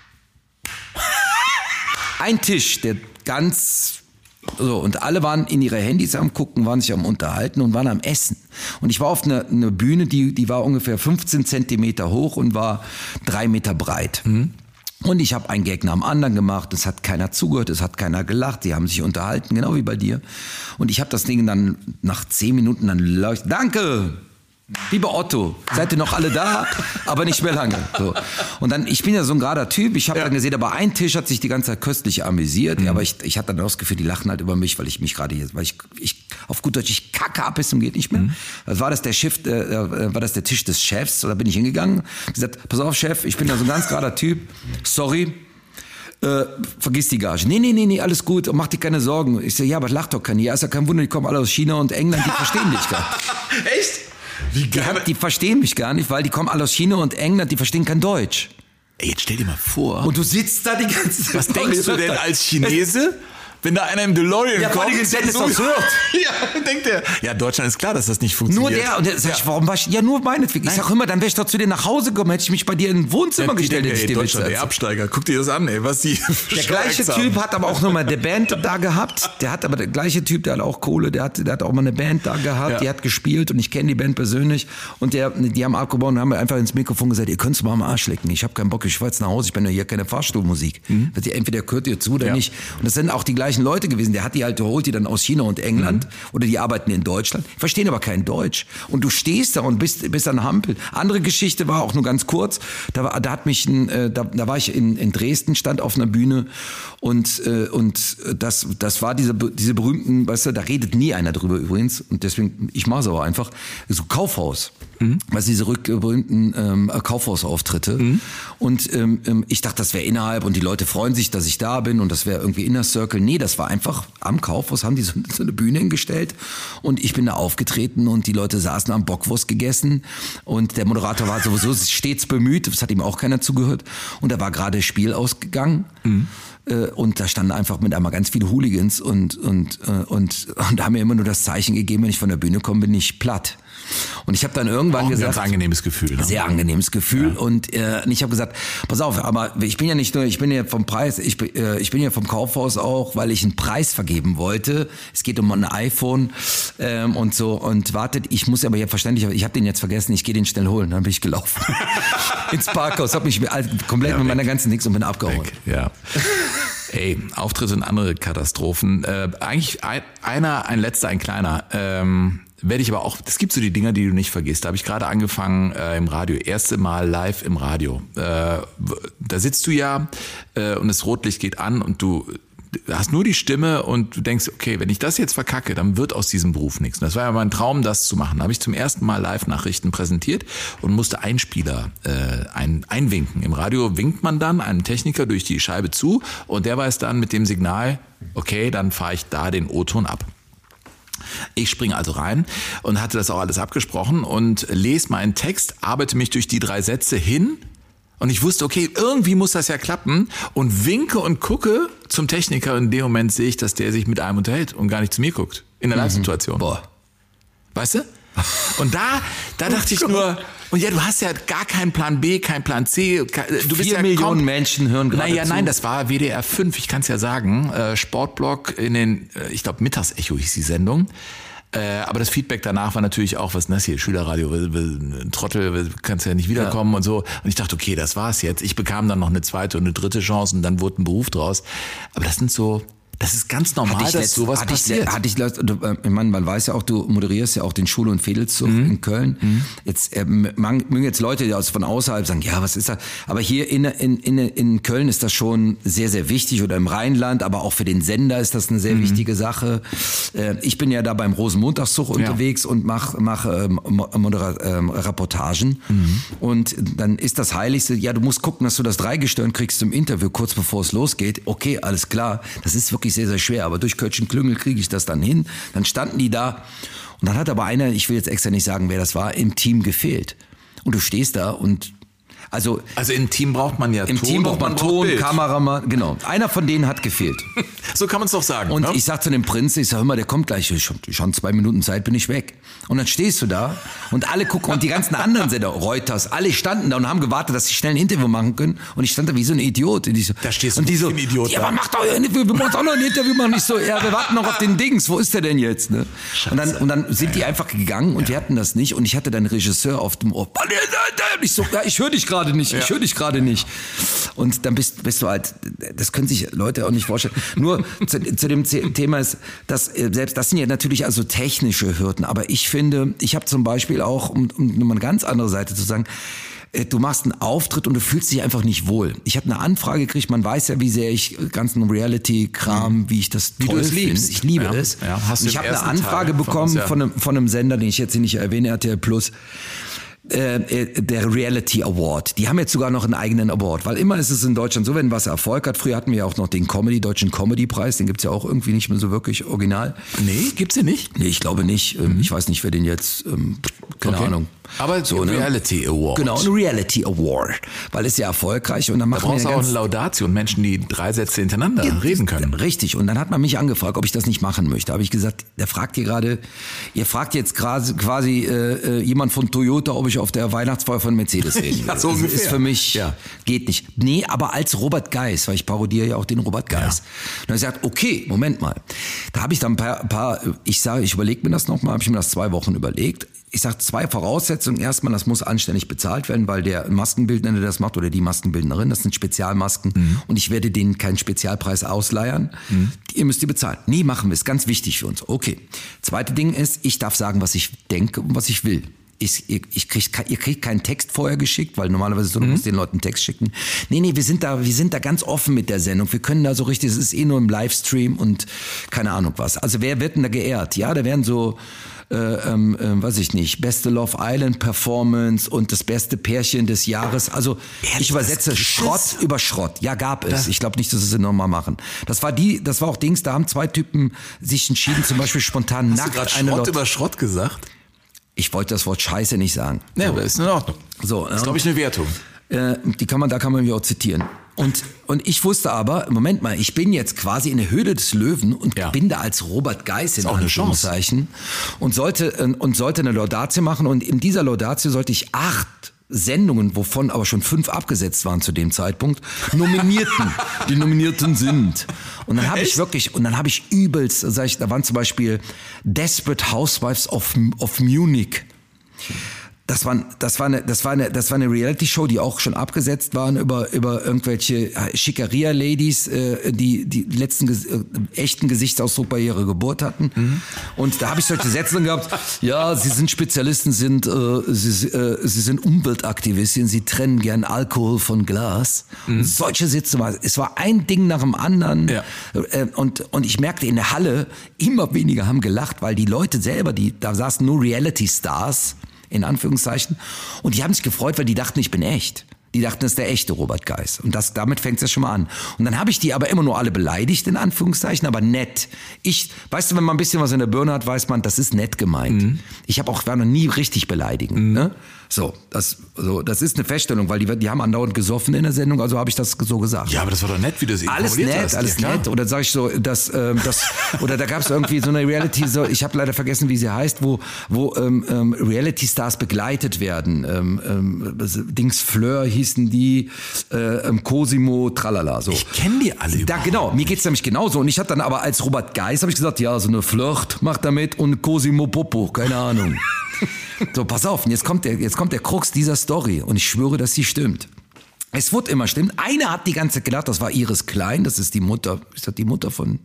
ein Tisch, der ganz... So, und alle waren in ihre Handys am gucken, waren sich am unterhalten und waren am Essen. Und ich war auf einer Bühne, die war ungefähr 15 Zentimeter hoch und war 3 Meter breit. Und ich habe einen Gag nach dem anderen gemacht, es hat keiner zugehört, es hat keiner gelacht, die haben sich unterhalten, genau wie bei dir. Und ich habe das Ding dann nach 10 Minuten dann leuchtet. Danke! Lieber Otto, seid ihr noch alle da? Aber nicht mehr lange. So. Und dann, ich bin ja so ein gerader Typ, ich habe dann gesehen, aber ein Tisch hat sich die ganze Zeit köstlich amüsiert, aber ich hatte dann auch das Gefühl, die lachen halt über mich, weil ich mich gerade hier, weil ich auf gut Deutsch, ich kacke ab bis zum geht nicht mehr. Also war das der Tisch des Chefs, da bin ich hingegangen, gesagt, pass auf Chef, ich bin ja so ein ganz gerader Typ, sorry, vergiss die Gage. Nee, alles gut, mach dir keine Sorgen. Ich so, ja, aber lach doch keiner. Ja, ist ja kein Wunder, die kommen alle aus China und England, die verstehen dich gar nicht. Echt? Wie geil. Die verstehen mich gar nicht, weil die kommen alle aus China und England, die verstehen kein Deutsch. Ey, jetzt stell dir mal vor. Und du sitzt da die ganze Zeit. Was denkst du denn als Chinese, wenn da einer im DeLorean kommt? Ja, Dennis das hört. Ja, denkt der. Ja, Deutschland ist klar, dass das nicht funktioniert. Nur der, und der sagt, warum war ich, ja nur meinetwegen. Ich sag immer, dann wäre ich doch zu dir nach Hause gekommen, hätte ich mich bei dir in ein Wohnzimmer gestellt. Ey, Deutschland, der Absteiger, guck dir das an, ey, was die Der gleiche Typ hat aber auch nochmal eine Band da gehabt, der gleiche Typ, der hat auch Kohle, der hat auch mal eine Band da gehabt, die hat gespielt und ich kenne die Band persönlich und die haben abgebaut und haben mir einfach ins Mikrofon gesagt, ihr könnt's mal am Arsch lecken, ich habe keinen Bock, ich fahr jetzt nach Hause, ich bin ja hier keine Fahrstuhlmusik. Entweder gehört ihr zu oder nicht. Und das sind auch die gleichen Leute gewesen, holt die dann aus China und England oder die arbeiten in Deutschland, verstehen aber kein Deutsch. Und du stehst da und bist an Hampel. Andere Geschichte war auch nur ganz kurz, da war ich in Dresden, stand auf einer Bühne und das war diese berühmten, weißt du, da redet nie einer drüber übrigens und deswegen, ich mache es aber einfach, so Kaufhaus. Weißt du, diese berühmten Kaufhausauftritte. Und ich dachte, das wäre innerhalb und die Leute freuen sich, dass ich da bin und das wäre irgendwie Inner Circle. Nee, das war einfach am Kaufhaus, haben die so eine Bühne hingestellt und ich bin da aufgetreten und die Leute saßen, haben Bockwurst gegessen und der Moderator war sowieso stets bemüht, das hat ihm auch keiner zugehört und da war gerade das Spiel ausgegangen. Und da standen einfach mit einmal ganz viele Hooligans und haben mir immer nur das Zeichen gegeben, wenn ich von der Bühne komme, bin ich platt. Und ich habe dann irgendwann gesagt... Ein ganz angenehmes Gefühl. Ne? Sehr angenehmes Gefühl. Ja. Und ich habe gesagt, pass auf, aber ich bin ja nicht nur, ich bin ja vom Preis, ich bin ja vom Kaufhaus auch, weil ich einen Preis vergeben wollte. Es geht um ein iPhone und so. Und wartet, ich muss aber ja verständlich, ich habe den jetzt vergessen, ich gehe den schnell holen. Dann bin ich gelaufen ins Parkhaus, habe mich komplett mit meiner ganzen Nix und bin abgehauen. Ja. Ey, Auftritte und andere Katastrophen. Eigentlich ein letzter, ein kleiner. Werde ich aber auch, es gibt so die Dinger, die du nicht vergisst. Da habe ich gerade angefangen im Radio, erste Mal live im Radio. Da sitzt du ja und das Rotlicht geht an und du hast nur die Stimme und du denkst, okay, wenn ich das jetzt verkacke, dann wird aus diesem Beruf nichts. Und das war ja mein Traum, das zu machen. Da habe ich zum ersten Mal Live-Nachrichten präsentiert und musste Einspieler einwinken. Im Radio winkt man dann einem Techniker durch die Scheibe zu und der weiß dann mit dem Signal, okay, dann fahre ich da den O-Ton ab. Ich springe also rein und hatte das auch alles abgesprochen und lese meinen Text, arbeite mich durch die 3 Sätze hin und ich wusste, okay, irgendwie muss das ja klappen und winke und gucke zum Techniker und in dem Moment sehe ich, dass der sich mit einem unterhält und gar nicht zu mir guckt in der Live-Situation. Boah. Weißt du? Und da dachte ich nur, und ja, du hast ja gar keinen Plan B, keinen Plan C. Du bist 4 Millionen Menschen hören gerade zu. Nein, das war WDR 5, ich kann es ja sagen. Sportblock in den, ich glaube Mittagsecho hieß die Sendung. Aber das Feedback danach war natürlich auch, was ist das hier, Schülerradio, ein Trottel, kannst ja nicht wiederkommen und so. Und ich dachte, okay, das war's jetzt. Ich bekam dann noch eine 2. und eine 3. Chance und dann wurde ein Beruf draus. Aber das sind so... Das ist ganz normal, dass sowas passiert. Ich meine, man weiß ja auch, du moderierst ja auch den Schul- und Fädelszug in Köln. Jetzt mögen jetzt Leute von außerhalb sagen, ja, was ist das? Aber hier in Köln ist das schon sehr, sehr wichtig oder im Rheinland, aber auch für den Sender ist das eine sehr wichtige Sache. Ich bin ja da beim Rosenmontagszug unterwegs und mache Reportagen. Und dann ist das Heiligste, ja, du musst gucken, dass du das Dreigestirn kriegst zum Interview, kurz bevor es losgeht. Okay, alles klar. Das ist wirklich wirklich sehr, sehr schwer, aber durch Kötschen Klüngel kriege ich das dann hin. Dann standen die da und dann hat aber einer, ich will jetzt extra nicht sagen, wer das war, im Team gefehlt. Und du stehst da und also im Team braucht man ja Ton. Im Team braucht man Ton, Kameramann, genau. Einer von denen hat gefehlt. So kann man es doch sagen. Und ne? ich sag zu dem Prinz, ich sag, hör mal, der kommt gleich, schon 2 Minuten Zeit, bin ich weg. Und dann stehst du da und alle gucken und die ganzen anderen Sender, Reuters, alle standen da und haben gewartet, dass sie schnell ein Interview machen können. Und ich stand da wie so ein Idiot. Da stehst du und die so, wie ein Idiot. Ja, aber mach doch ein Interview, wir wollen uns auch noch ein Interview machen. Ich so, ja, wir warten noch auf den Dings, wo ist der denn jetzt? Ne? Und dann sind die einfach gegangen und wir hatten das nicht. Und ich hatte dann Regisseur auf dem Ohr. Ich so, ja, ich höre dich gerade nicht, ich höre dich gerade nicht. Und dann bist du halt, das können sich Leute auch nicht vorstellen. Nur zu dem Thema ist, dass selbst das sind ja natürlich also technische Hürden, aber ich finde, ich habe zum Beispiel auch, um mal eine ganz andere Seite zu sagen, du machst einen Auftritt und du fühlst dich einfach nicht wohl. Ich habe eine Anfrage gekriegt, man weiß ja, wie sehr ich ganzen Reality-Kram, wie ich das toll finde. Ich liebe es. Ja, ich habe eine Anfrage bekommen von einem Sender, den ich jetzt hier nicht erwähne, RTL Plus. Der Reality Award. Die haben jetzt sogar noch einen eigenen Award, weil immer ist es in Deutschland so, wenn was Erfolg hat. Früher hatten wir ja auch noch den deutschen Comedy-Preis, den gibt's ja auch irgendwie nicht mehr so wirklich original. Nee, gibt's den nicht? Nee, ich glaube nicht. Ich weiß nicht, wer den jetzt, keine Ahnung. Aber so ein Reality Award. Genau, ein Reality Award, weil es ja erfolgreich und dann machen wir brauchst auch eine Laudatio und Menschen, die 3 Sätze hintereinander reden können. Richtig. Und dann hat man mich angefragt, ob ich das nicht machen möchte. Habe ich gesagt, ihr fragt jetzt quasi jemand von Toyota, ob ich auf der Weihnachtsfeier von Mercedes reden will. Ja, so ungefähr. Ist für mich, geht nicht. Nee, aber als Robert Geis, weil ich parodiere ja auch den Robert Geis. Ja. Und dann habe ich gesagt, okay, Moment mal. Da habe ich dann ein paar ich überlege mir das nochmal, habe ich mir das 2 Wochen überlegt. Ich sage 2 Voraussetzungen. Erstmal, das muss anständig bezahlt werden, weil der Maskenbildner, der das macht, oder die Maskenbildnerin, das sind Spezialmasken. Und ich werde denen keinen Spezialpreis ausleihen. Ihr müsst die bezahlen. Nee, machen wir es. Ganz wichtig für uns. Okay. Zweite Ding ist, ich darf sagen, was ich denke und was ich will. Ihr kriegt keinen Text vorher geschickt, weil normalerweise du musst den Leuten Text schicken. Nee, wir sind da ganz offen mit der Sendung. Wir können da so richtig, es ist nur im Livestream und keine Ahnung was. Also wer wird denn da geehrt? Ja, da werden so weiß ich nicht, beste Love Island Performance und das beste Pärchen des Jahres. Also ich übersetze Schrott über Schrott. Ja, gab es. Ich glaube nicht, dass sie nochmal machen. Das war auch Dings, da haben 2 Typen sich entschieden, zum Beispiel spontan Hast nackt. Hast du gerade Schrott über Schrott gesagt? Ich wollte das Wort Scheiße nicht sagen. Ja, aber ist in Ordnung. So, das ist, glaube ich, eine Wertung. Da kann man mich auch zitieren. Und ich wusste aber, Moment mal, ich bin jetzt quasi in der Höhle des Löwen und bin da als Robert Geis in Anführungszeichen und sollte eine Laudatio machen und in dieser Laudatio sollte ich 8 Sendungen, wovon aber schon 5 abgesetzt waren zu dem Zeitpunkt, die Nominierten sind. Und dann habe ich übelst, da waren zum Beispiel Desperate Housewives of Munich. Das war eine Reality-Show, die auch schon abgesetzt waren über irgendwelche Schickeria-Ladies, die letzten echten Gesichtsausdruck bei ihrer Geburt hatten. Und da habe ich solche Sätze gehabt. Ja, sie sind Spezialisten, sie sind Umweltaktivisten, sie trennen gern Alkohol von Glas. Solche Sätze es war ein Ding nach dem anderen. Ja. Und ich merkte in der Halle, immer weniger haben gelacht, weil die Leute selber, da saßen nur Reality-Stars, in Anführungszeichen. Und die haben sich gefreut, weil die dachten, ich bin echt. Die dachten, das ist der echte Robert Geis. Und damit fängt es ja schon mal an. Und dann habe ich die aber immer nur alle beleidigt, in Anführungszeichen, aber nett. Weißt du, wenn man ein bisschen was in der Birne hat, weiß man, das ist nett gemeint. Ich war noch nie richtig beleidigen. Ne? Das ist eine Feststellung, weil die haben andauernd gesoffen in der Sendung, also habe ich das so gesagt. Ja, aber das war doch nett, wie du es eben formuliert hast. Alles nett. Oder sage ich so, oder da gab es irgendwie so eine Reality, ich habe leider vergessen, wie sie heißt, wo Reality-Stars begleitet werden. Dings Fleur hießen die, Cosimo, tralala. So. Ich kenne die alle. Genau, mir geht's nämlich genauso. Und ich habe dann aber als Robert Geis, habe ich gesagt, ja, so eine Flirt macht damit und Cosimo Popo, keine Ahnung. So, pass auf, und jetzt kommt der Krux dieser Story und ich schwöre, dass sie stimmt. Es wird immer stimmen. Eine hat die ganze Zeit gedacht, das war Iris Klein, das ist die Mutter, ist das die Mutter von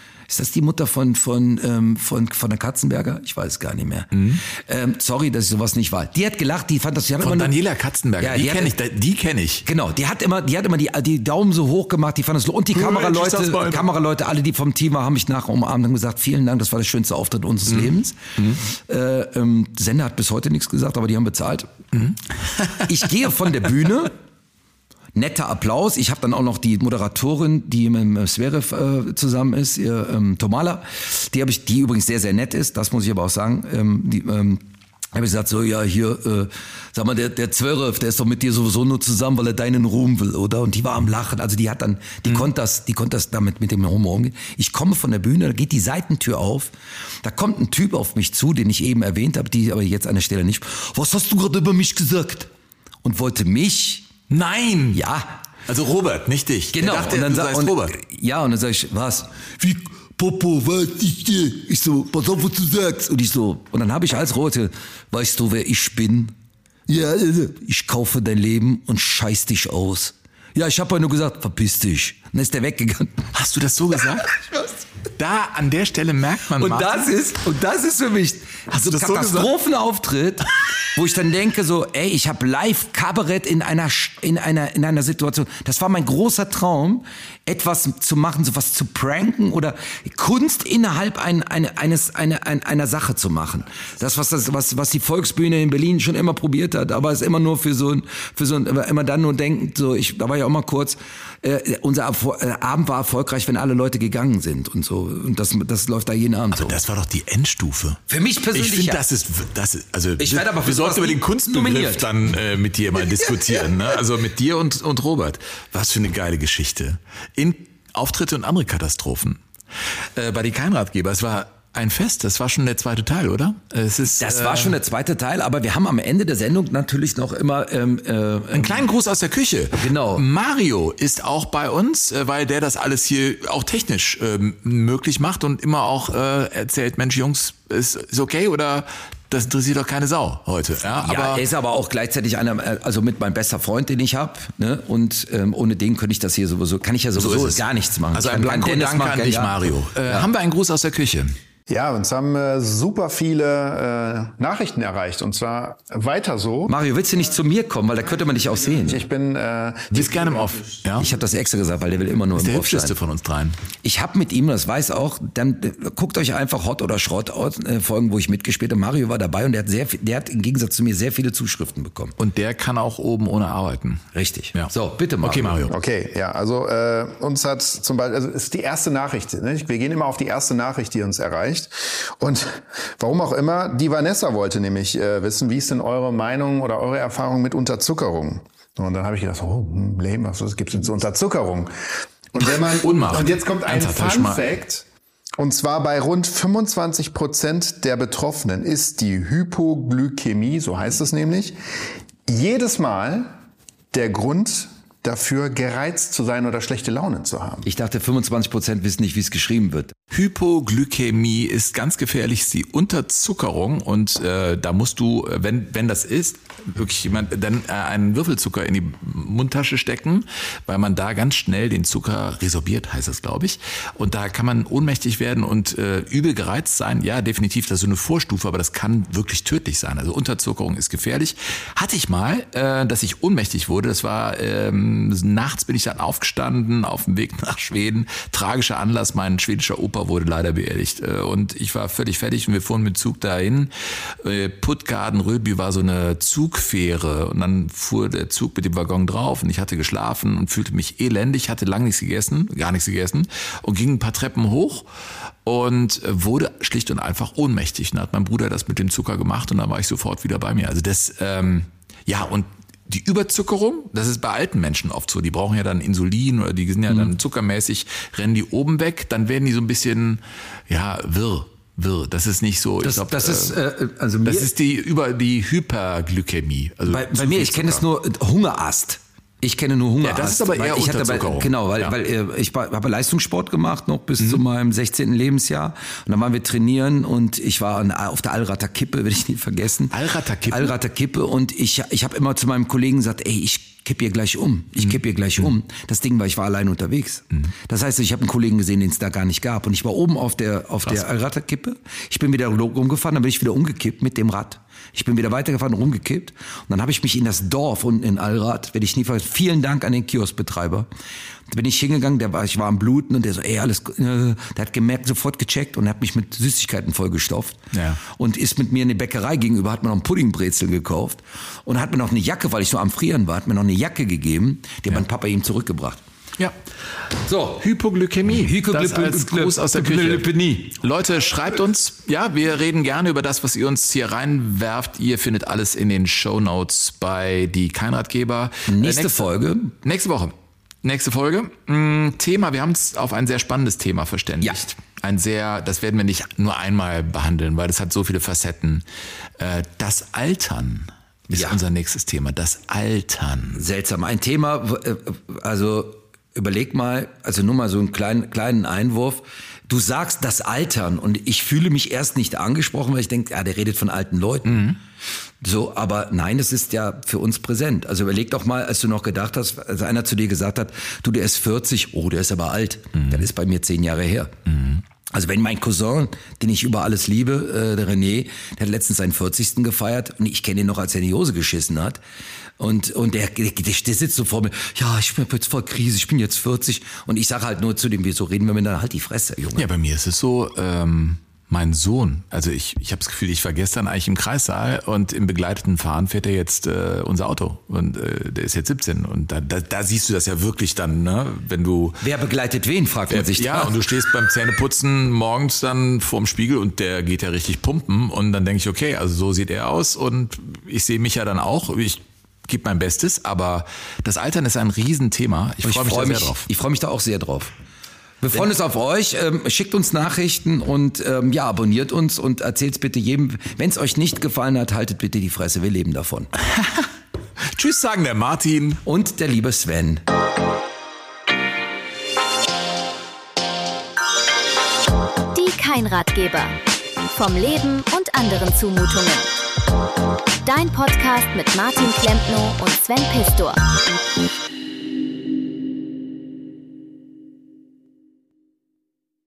der Katzenberger? Ich weiß es gar nicht mehr. Sorry, dass ich sowas nicht weiß. Die hat gelacht, die fand das... Von Daniela Katzenberger, ja, die kenn ich. Genau, die hat immer die Daumen so hoch gemacht, die fand das... Und die Kameraleute, alle, die vom Team waren, haben mich nachher umarmt und gesagt, vielen Dank, das war der schönste Auftritt unseres Lebens. Sender hat bis heute nichts gesagt, aber die haben bezahlt. Ich gehe von der Bühne... Netter Applaus. Ich habe dann auch noch die Moderatorin, die mit Zverev zusammen ist, Tomala. Die übrigens sehr, sehr nett ist, das muss ich aber auch sagen. Habe ich gesagt, so, ja, hier, sag mal, der Zverev, der ist doch mit dir sowieso nur zusammen, weil er deinen Ruhm will, oder? Und die war am Lachen. Also die hat dann, die konnte das damit mit dem Humor umgehen. Ich komme von der Bühne, da geht die Seitentür auf. Da kommt ein Typ auf mich zu, den ich eben erwähnt habe, die aber jetzt an der Stelle nicht. Was hast du gerade über mich gesagt? Und wollte mich. Nein! Ja. Also Robert, nicht dich. Genau. Der dachte, du seist Robert. Ja, und dann sag ich, was? Wie, Popo, was ich so, pass auf, was du sagst. Und ich so, und dann habe ich als Rote, weißt du, wer ich bin? Ja, ich kaufe dein Leben und scheiß dich aus. Ja, ich habe nur gesagt, verpiss dich. Und dann ist der weggegangen. Hast du das so gesagt? Da, an der Stelle merkt man, das ist für mich so ein Katastrophenauftritt, wo ich dann denke so, ey, ich habe Live-Kabarett in einer Situation. Das war mein großer Traum, etwas zu machen, sowas zu pranken oder Kunst innerhalb einer Sache zu machen. Das, was die Volksbühne in Berlin schon immer probiert hat, aber es immer nur für so ein, immer dann nur denken, so, da war ja auch mal kurz, unser Abend war erfolgreich, wenn alle Leute gegangen sind und so. Und das läuft da jeden Abend aber so. Das war doch die Endstufe. Für mich persönlich. Ich finde, ja. das ist, also ich werde aber wir sollten über den Kunstbegriff nominiert. dann mit dir mal diskutieren. Ne? Also mit dir und Robert. Was für eine geile Geschichte. In Auftritte und andere Katastrophen. Bei die Kein-Ratgeber, es war ein Fest, das war schon der zweite Teil, oder? Das war schon der zweite Teil, aber wir haben am Ende der Sendung natürlich noch immer einen kleinen Gruß aus der Küche. Genau. Mario ist auch bei uns, weil der das alles hier auch technisch möglich macht und immer auch erzählt, Mensch Jungs, ist okay oder das interessiert doch keine Sau heute. Ja, aber er ist aber auch gleichzeitig also mit meinem bester Freund, den ich habe, ne? Und ohne den kann ich ja sowieso gar nichts machen. Also ein Blanko-Dank an dich, Mario. Haben wir einen Gruß aus der Küche? Ja, uns haben super viele Nachrichten erreicht und zwar weiter so. Mario, willst du nicht zu mir kommen, weil da könnte man dich auch sehen. Ich bin du bist gerne im Off. Ja? Ich habe das extra gesagt, weil der will immer nur im Off sein. Der hübscheste von uns dreien. Ich habe mit ihm, das weiß auch, dann guckt euch einfach Hot oder Schrott Folgen, wo ich mitgespielt habe. Mario war dabei und der hat im Gegensatz zu mir sehr viele Zuschriften bekommen. Und der kann auch oben ohne arbeiten. Richtig. Ja. So, bitte Mario. Okay, Mario. Okay, ja, also uns hat zum Beispiel, also es ist die erste Nachricht, ne? Wir gehen immer auf die erste Nachricht, die uns erreicht. Und warum auch immer, die Vanessa wollte nämlich wissen, wie ist denn eure Meinung oder eure Erfahrung mit Unterzuckerung? Und dann habe ich gedacht, lame, was gibt's denn zur Unterzuckerung? Und wenn man und jetzt kommt ein Fun Fact, und zwar bei rund 25% der Betroffenen ist die Hypoglykämie, so heißt es nämlich, jedes Mal der Grund dafür, gereizt zu sein oder schlechte Laune zu haben. Ich dachte, 25% wissen nicht, wie es geschrieben wird. Hypoglykämie ist ganz gefährlich, ist die Unterzuckerung und da musst du, wenn das ist, wirklich dann einen Würfelzucker in die Mundtasche stecken, weil man da ganz schnell den Zucker resorbiert, heißt das, glaube ich. Und da kann man ohnmächtig werden und übel gereizt sein. Ja, definitiv, das ist so eine Vorstufe, aber das kann wirklich tödlich sein. Also Unterzuckerung ist gefährlich. Hatte ich mal, dass ich ohnmächtig wurde. Das war nachts bin ich dann aufgestanden auf dem Weg nach Schweden. Tragischer Anlass, mein schwedischer Opa wurde leider beerdigt. Und ich war völlig fertig und wir fuhren mit Zug dahin. Puttgarden, Rödby war so eine Zugfähre und dann fuhr der Zug mit dem Waggon drauf und ich hatte geschlafen und fühlte mich elendig, hatte gar nichts gegessen und ging ein paar Treppen hoch und wurde schlicht und einfach ohnmächtig. Dann hat mein Bruder das mit dem Zucker gemacht und dann war ich sofort wieder bei mir. Also das, und die Überzuckerung, das ist bei alten Menschen oft so, die brauchen ja dann Insulin oder die sind ja dann zuckermäßig, rennen die oben weg, dann werden die so ein bisschen, wirr. Das ist nicht so. Das ist die Hyperglykämie. Also bei mir, ich kenne es nur Hungerast. Ich kenne nur Hungerast. Ja, das ist aber eher Unterzuckerung. Weil ich habe Leistungssport gemacht noch bis zu meinem 16. Lebensjahr. Und dann waren wir trainieren und ich war auf der Allrather Kippe, werde ich nie vergessen. Allrather Kippe und ich habe immer zu meinem Kollegen gesagt, ey, ich kipp hier gleich um. Das Ding war, ich war allein unterwegs. Das heißt, ich habe einen Kollegen gesehen, den es da gar nicht gab. Und ich war oben auf der Allrather Kippe. Ich bin wieder rumgefahren, dann bin ich wieder umgekippt mit dem Rad. Ich bin wieder weitergefahren, rumgekippt. Und dann habe ich mich in das Dorf unten in Allrath, werde ich nie vergessen, vielen Dank an den Kioskbetreiber. Da bin ich hingegangen, ich war am Bluten und der so, alles, der hat gemerkt, sofort gecheckt und hat mich mit Süßigkeiten vollgestopft. Ja. Und ist mit mir in die Bäckerei gegenüber, hat mir noch einen Puddingbrezel gekauft und hat mir noch eine Jacke, weil ich so am Frieren war, hat mir noch eine eine Jacke gegeben, die hat mein Papa ihm zurückgebracht. Ja. So, Hypoglykämie. Das als Gruß aus der Küche. Leute, schreibt uns. Ja, wir reden gerne über das, was ihr uns hier reinwerft. Ihr findet alles in den Shownotes bei die Kein-Ratgeber. Nächste Folge. Nächste Woche. Nächste Folge. Thema, wir haben uns auf ein sehr spannendes Thema verständigt. Ja. Das werden wir nicht nur einmal behandeln, weil das hat so viele Facetten. Das Altern ist unser nächstes Thema. Das Altern. Seltsam. Ein Thema, also überleg mal, also nur mal so einen kleinen Einwurf. Du sagst das Altern und ich fühle mich erst nicht angesprochen, weil ich denke, der redet von alten Leuten. Mhm. So, aber nein, es ist ja für uns präsent. Also überleg doch mal, als du noch gedacht hast, als einer zu dir gesagt hat, du, der ist 40, der ist aber alt. Das ist bei mir 10 Jahre her. Mhm. Also wenn mein Cousin, den ich über alles liebe, der René, der hat letztens seinen 40. gefeiert und ich kenne ihn noch, als er in die Hose geschissen hat. Und der sitzt so vor mir, ja, ich bin jetzt voll Krise, ich bin jetzt 40. Und ich sage halt nur zu dem, wieso reden wir miteinander, halt die Fresse, Junge. Ja, bei mir ist es so, mein Sohn, also ich habe das Gefühl, ich war gestern eigentlich im Kreissaal und im begleiteten Fahren fährt er jetzt unser Auto und der ist jetzt 17 und da siehst du das ja wirklich dann, ne, wenn du... Wer begleitet wen, fragt man sich. Ja, und du stehst beim Zähneputzen morgens dann vorm Spiegel und der geht ja richtig pumpen und dann denke ich, okay, also so sieht er aus und ich sehe mich ja dann auch, ich gebe mein Bestes, aber das Altern ist ein Riesenthema. Ich freue mich da sehr drauf. Ich freue mich da auch sehr drauf. Wir freuen uns auf euch, schickt uns Nachrichten und abonniert uns und erzählt's bitte jedem. Wenn es euch nicht gefallen hat, haltet bitte die Fresse, wir leben davon. Tschüss sagen der Martin und der liebe Sven. Die Kein-Ratgeber. Vom Leben und anderen Zumutungen. Dein Podcast mit Martin Klempno und Sven Pistor.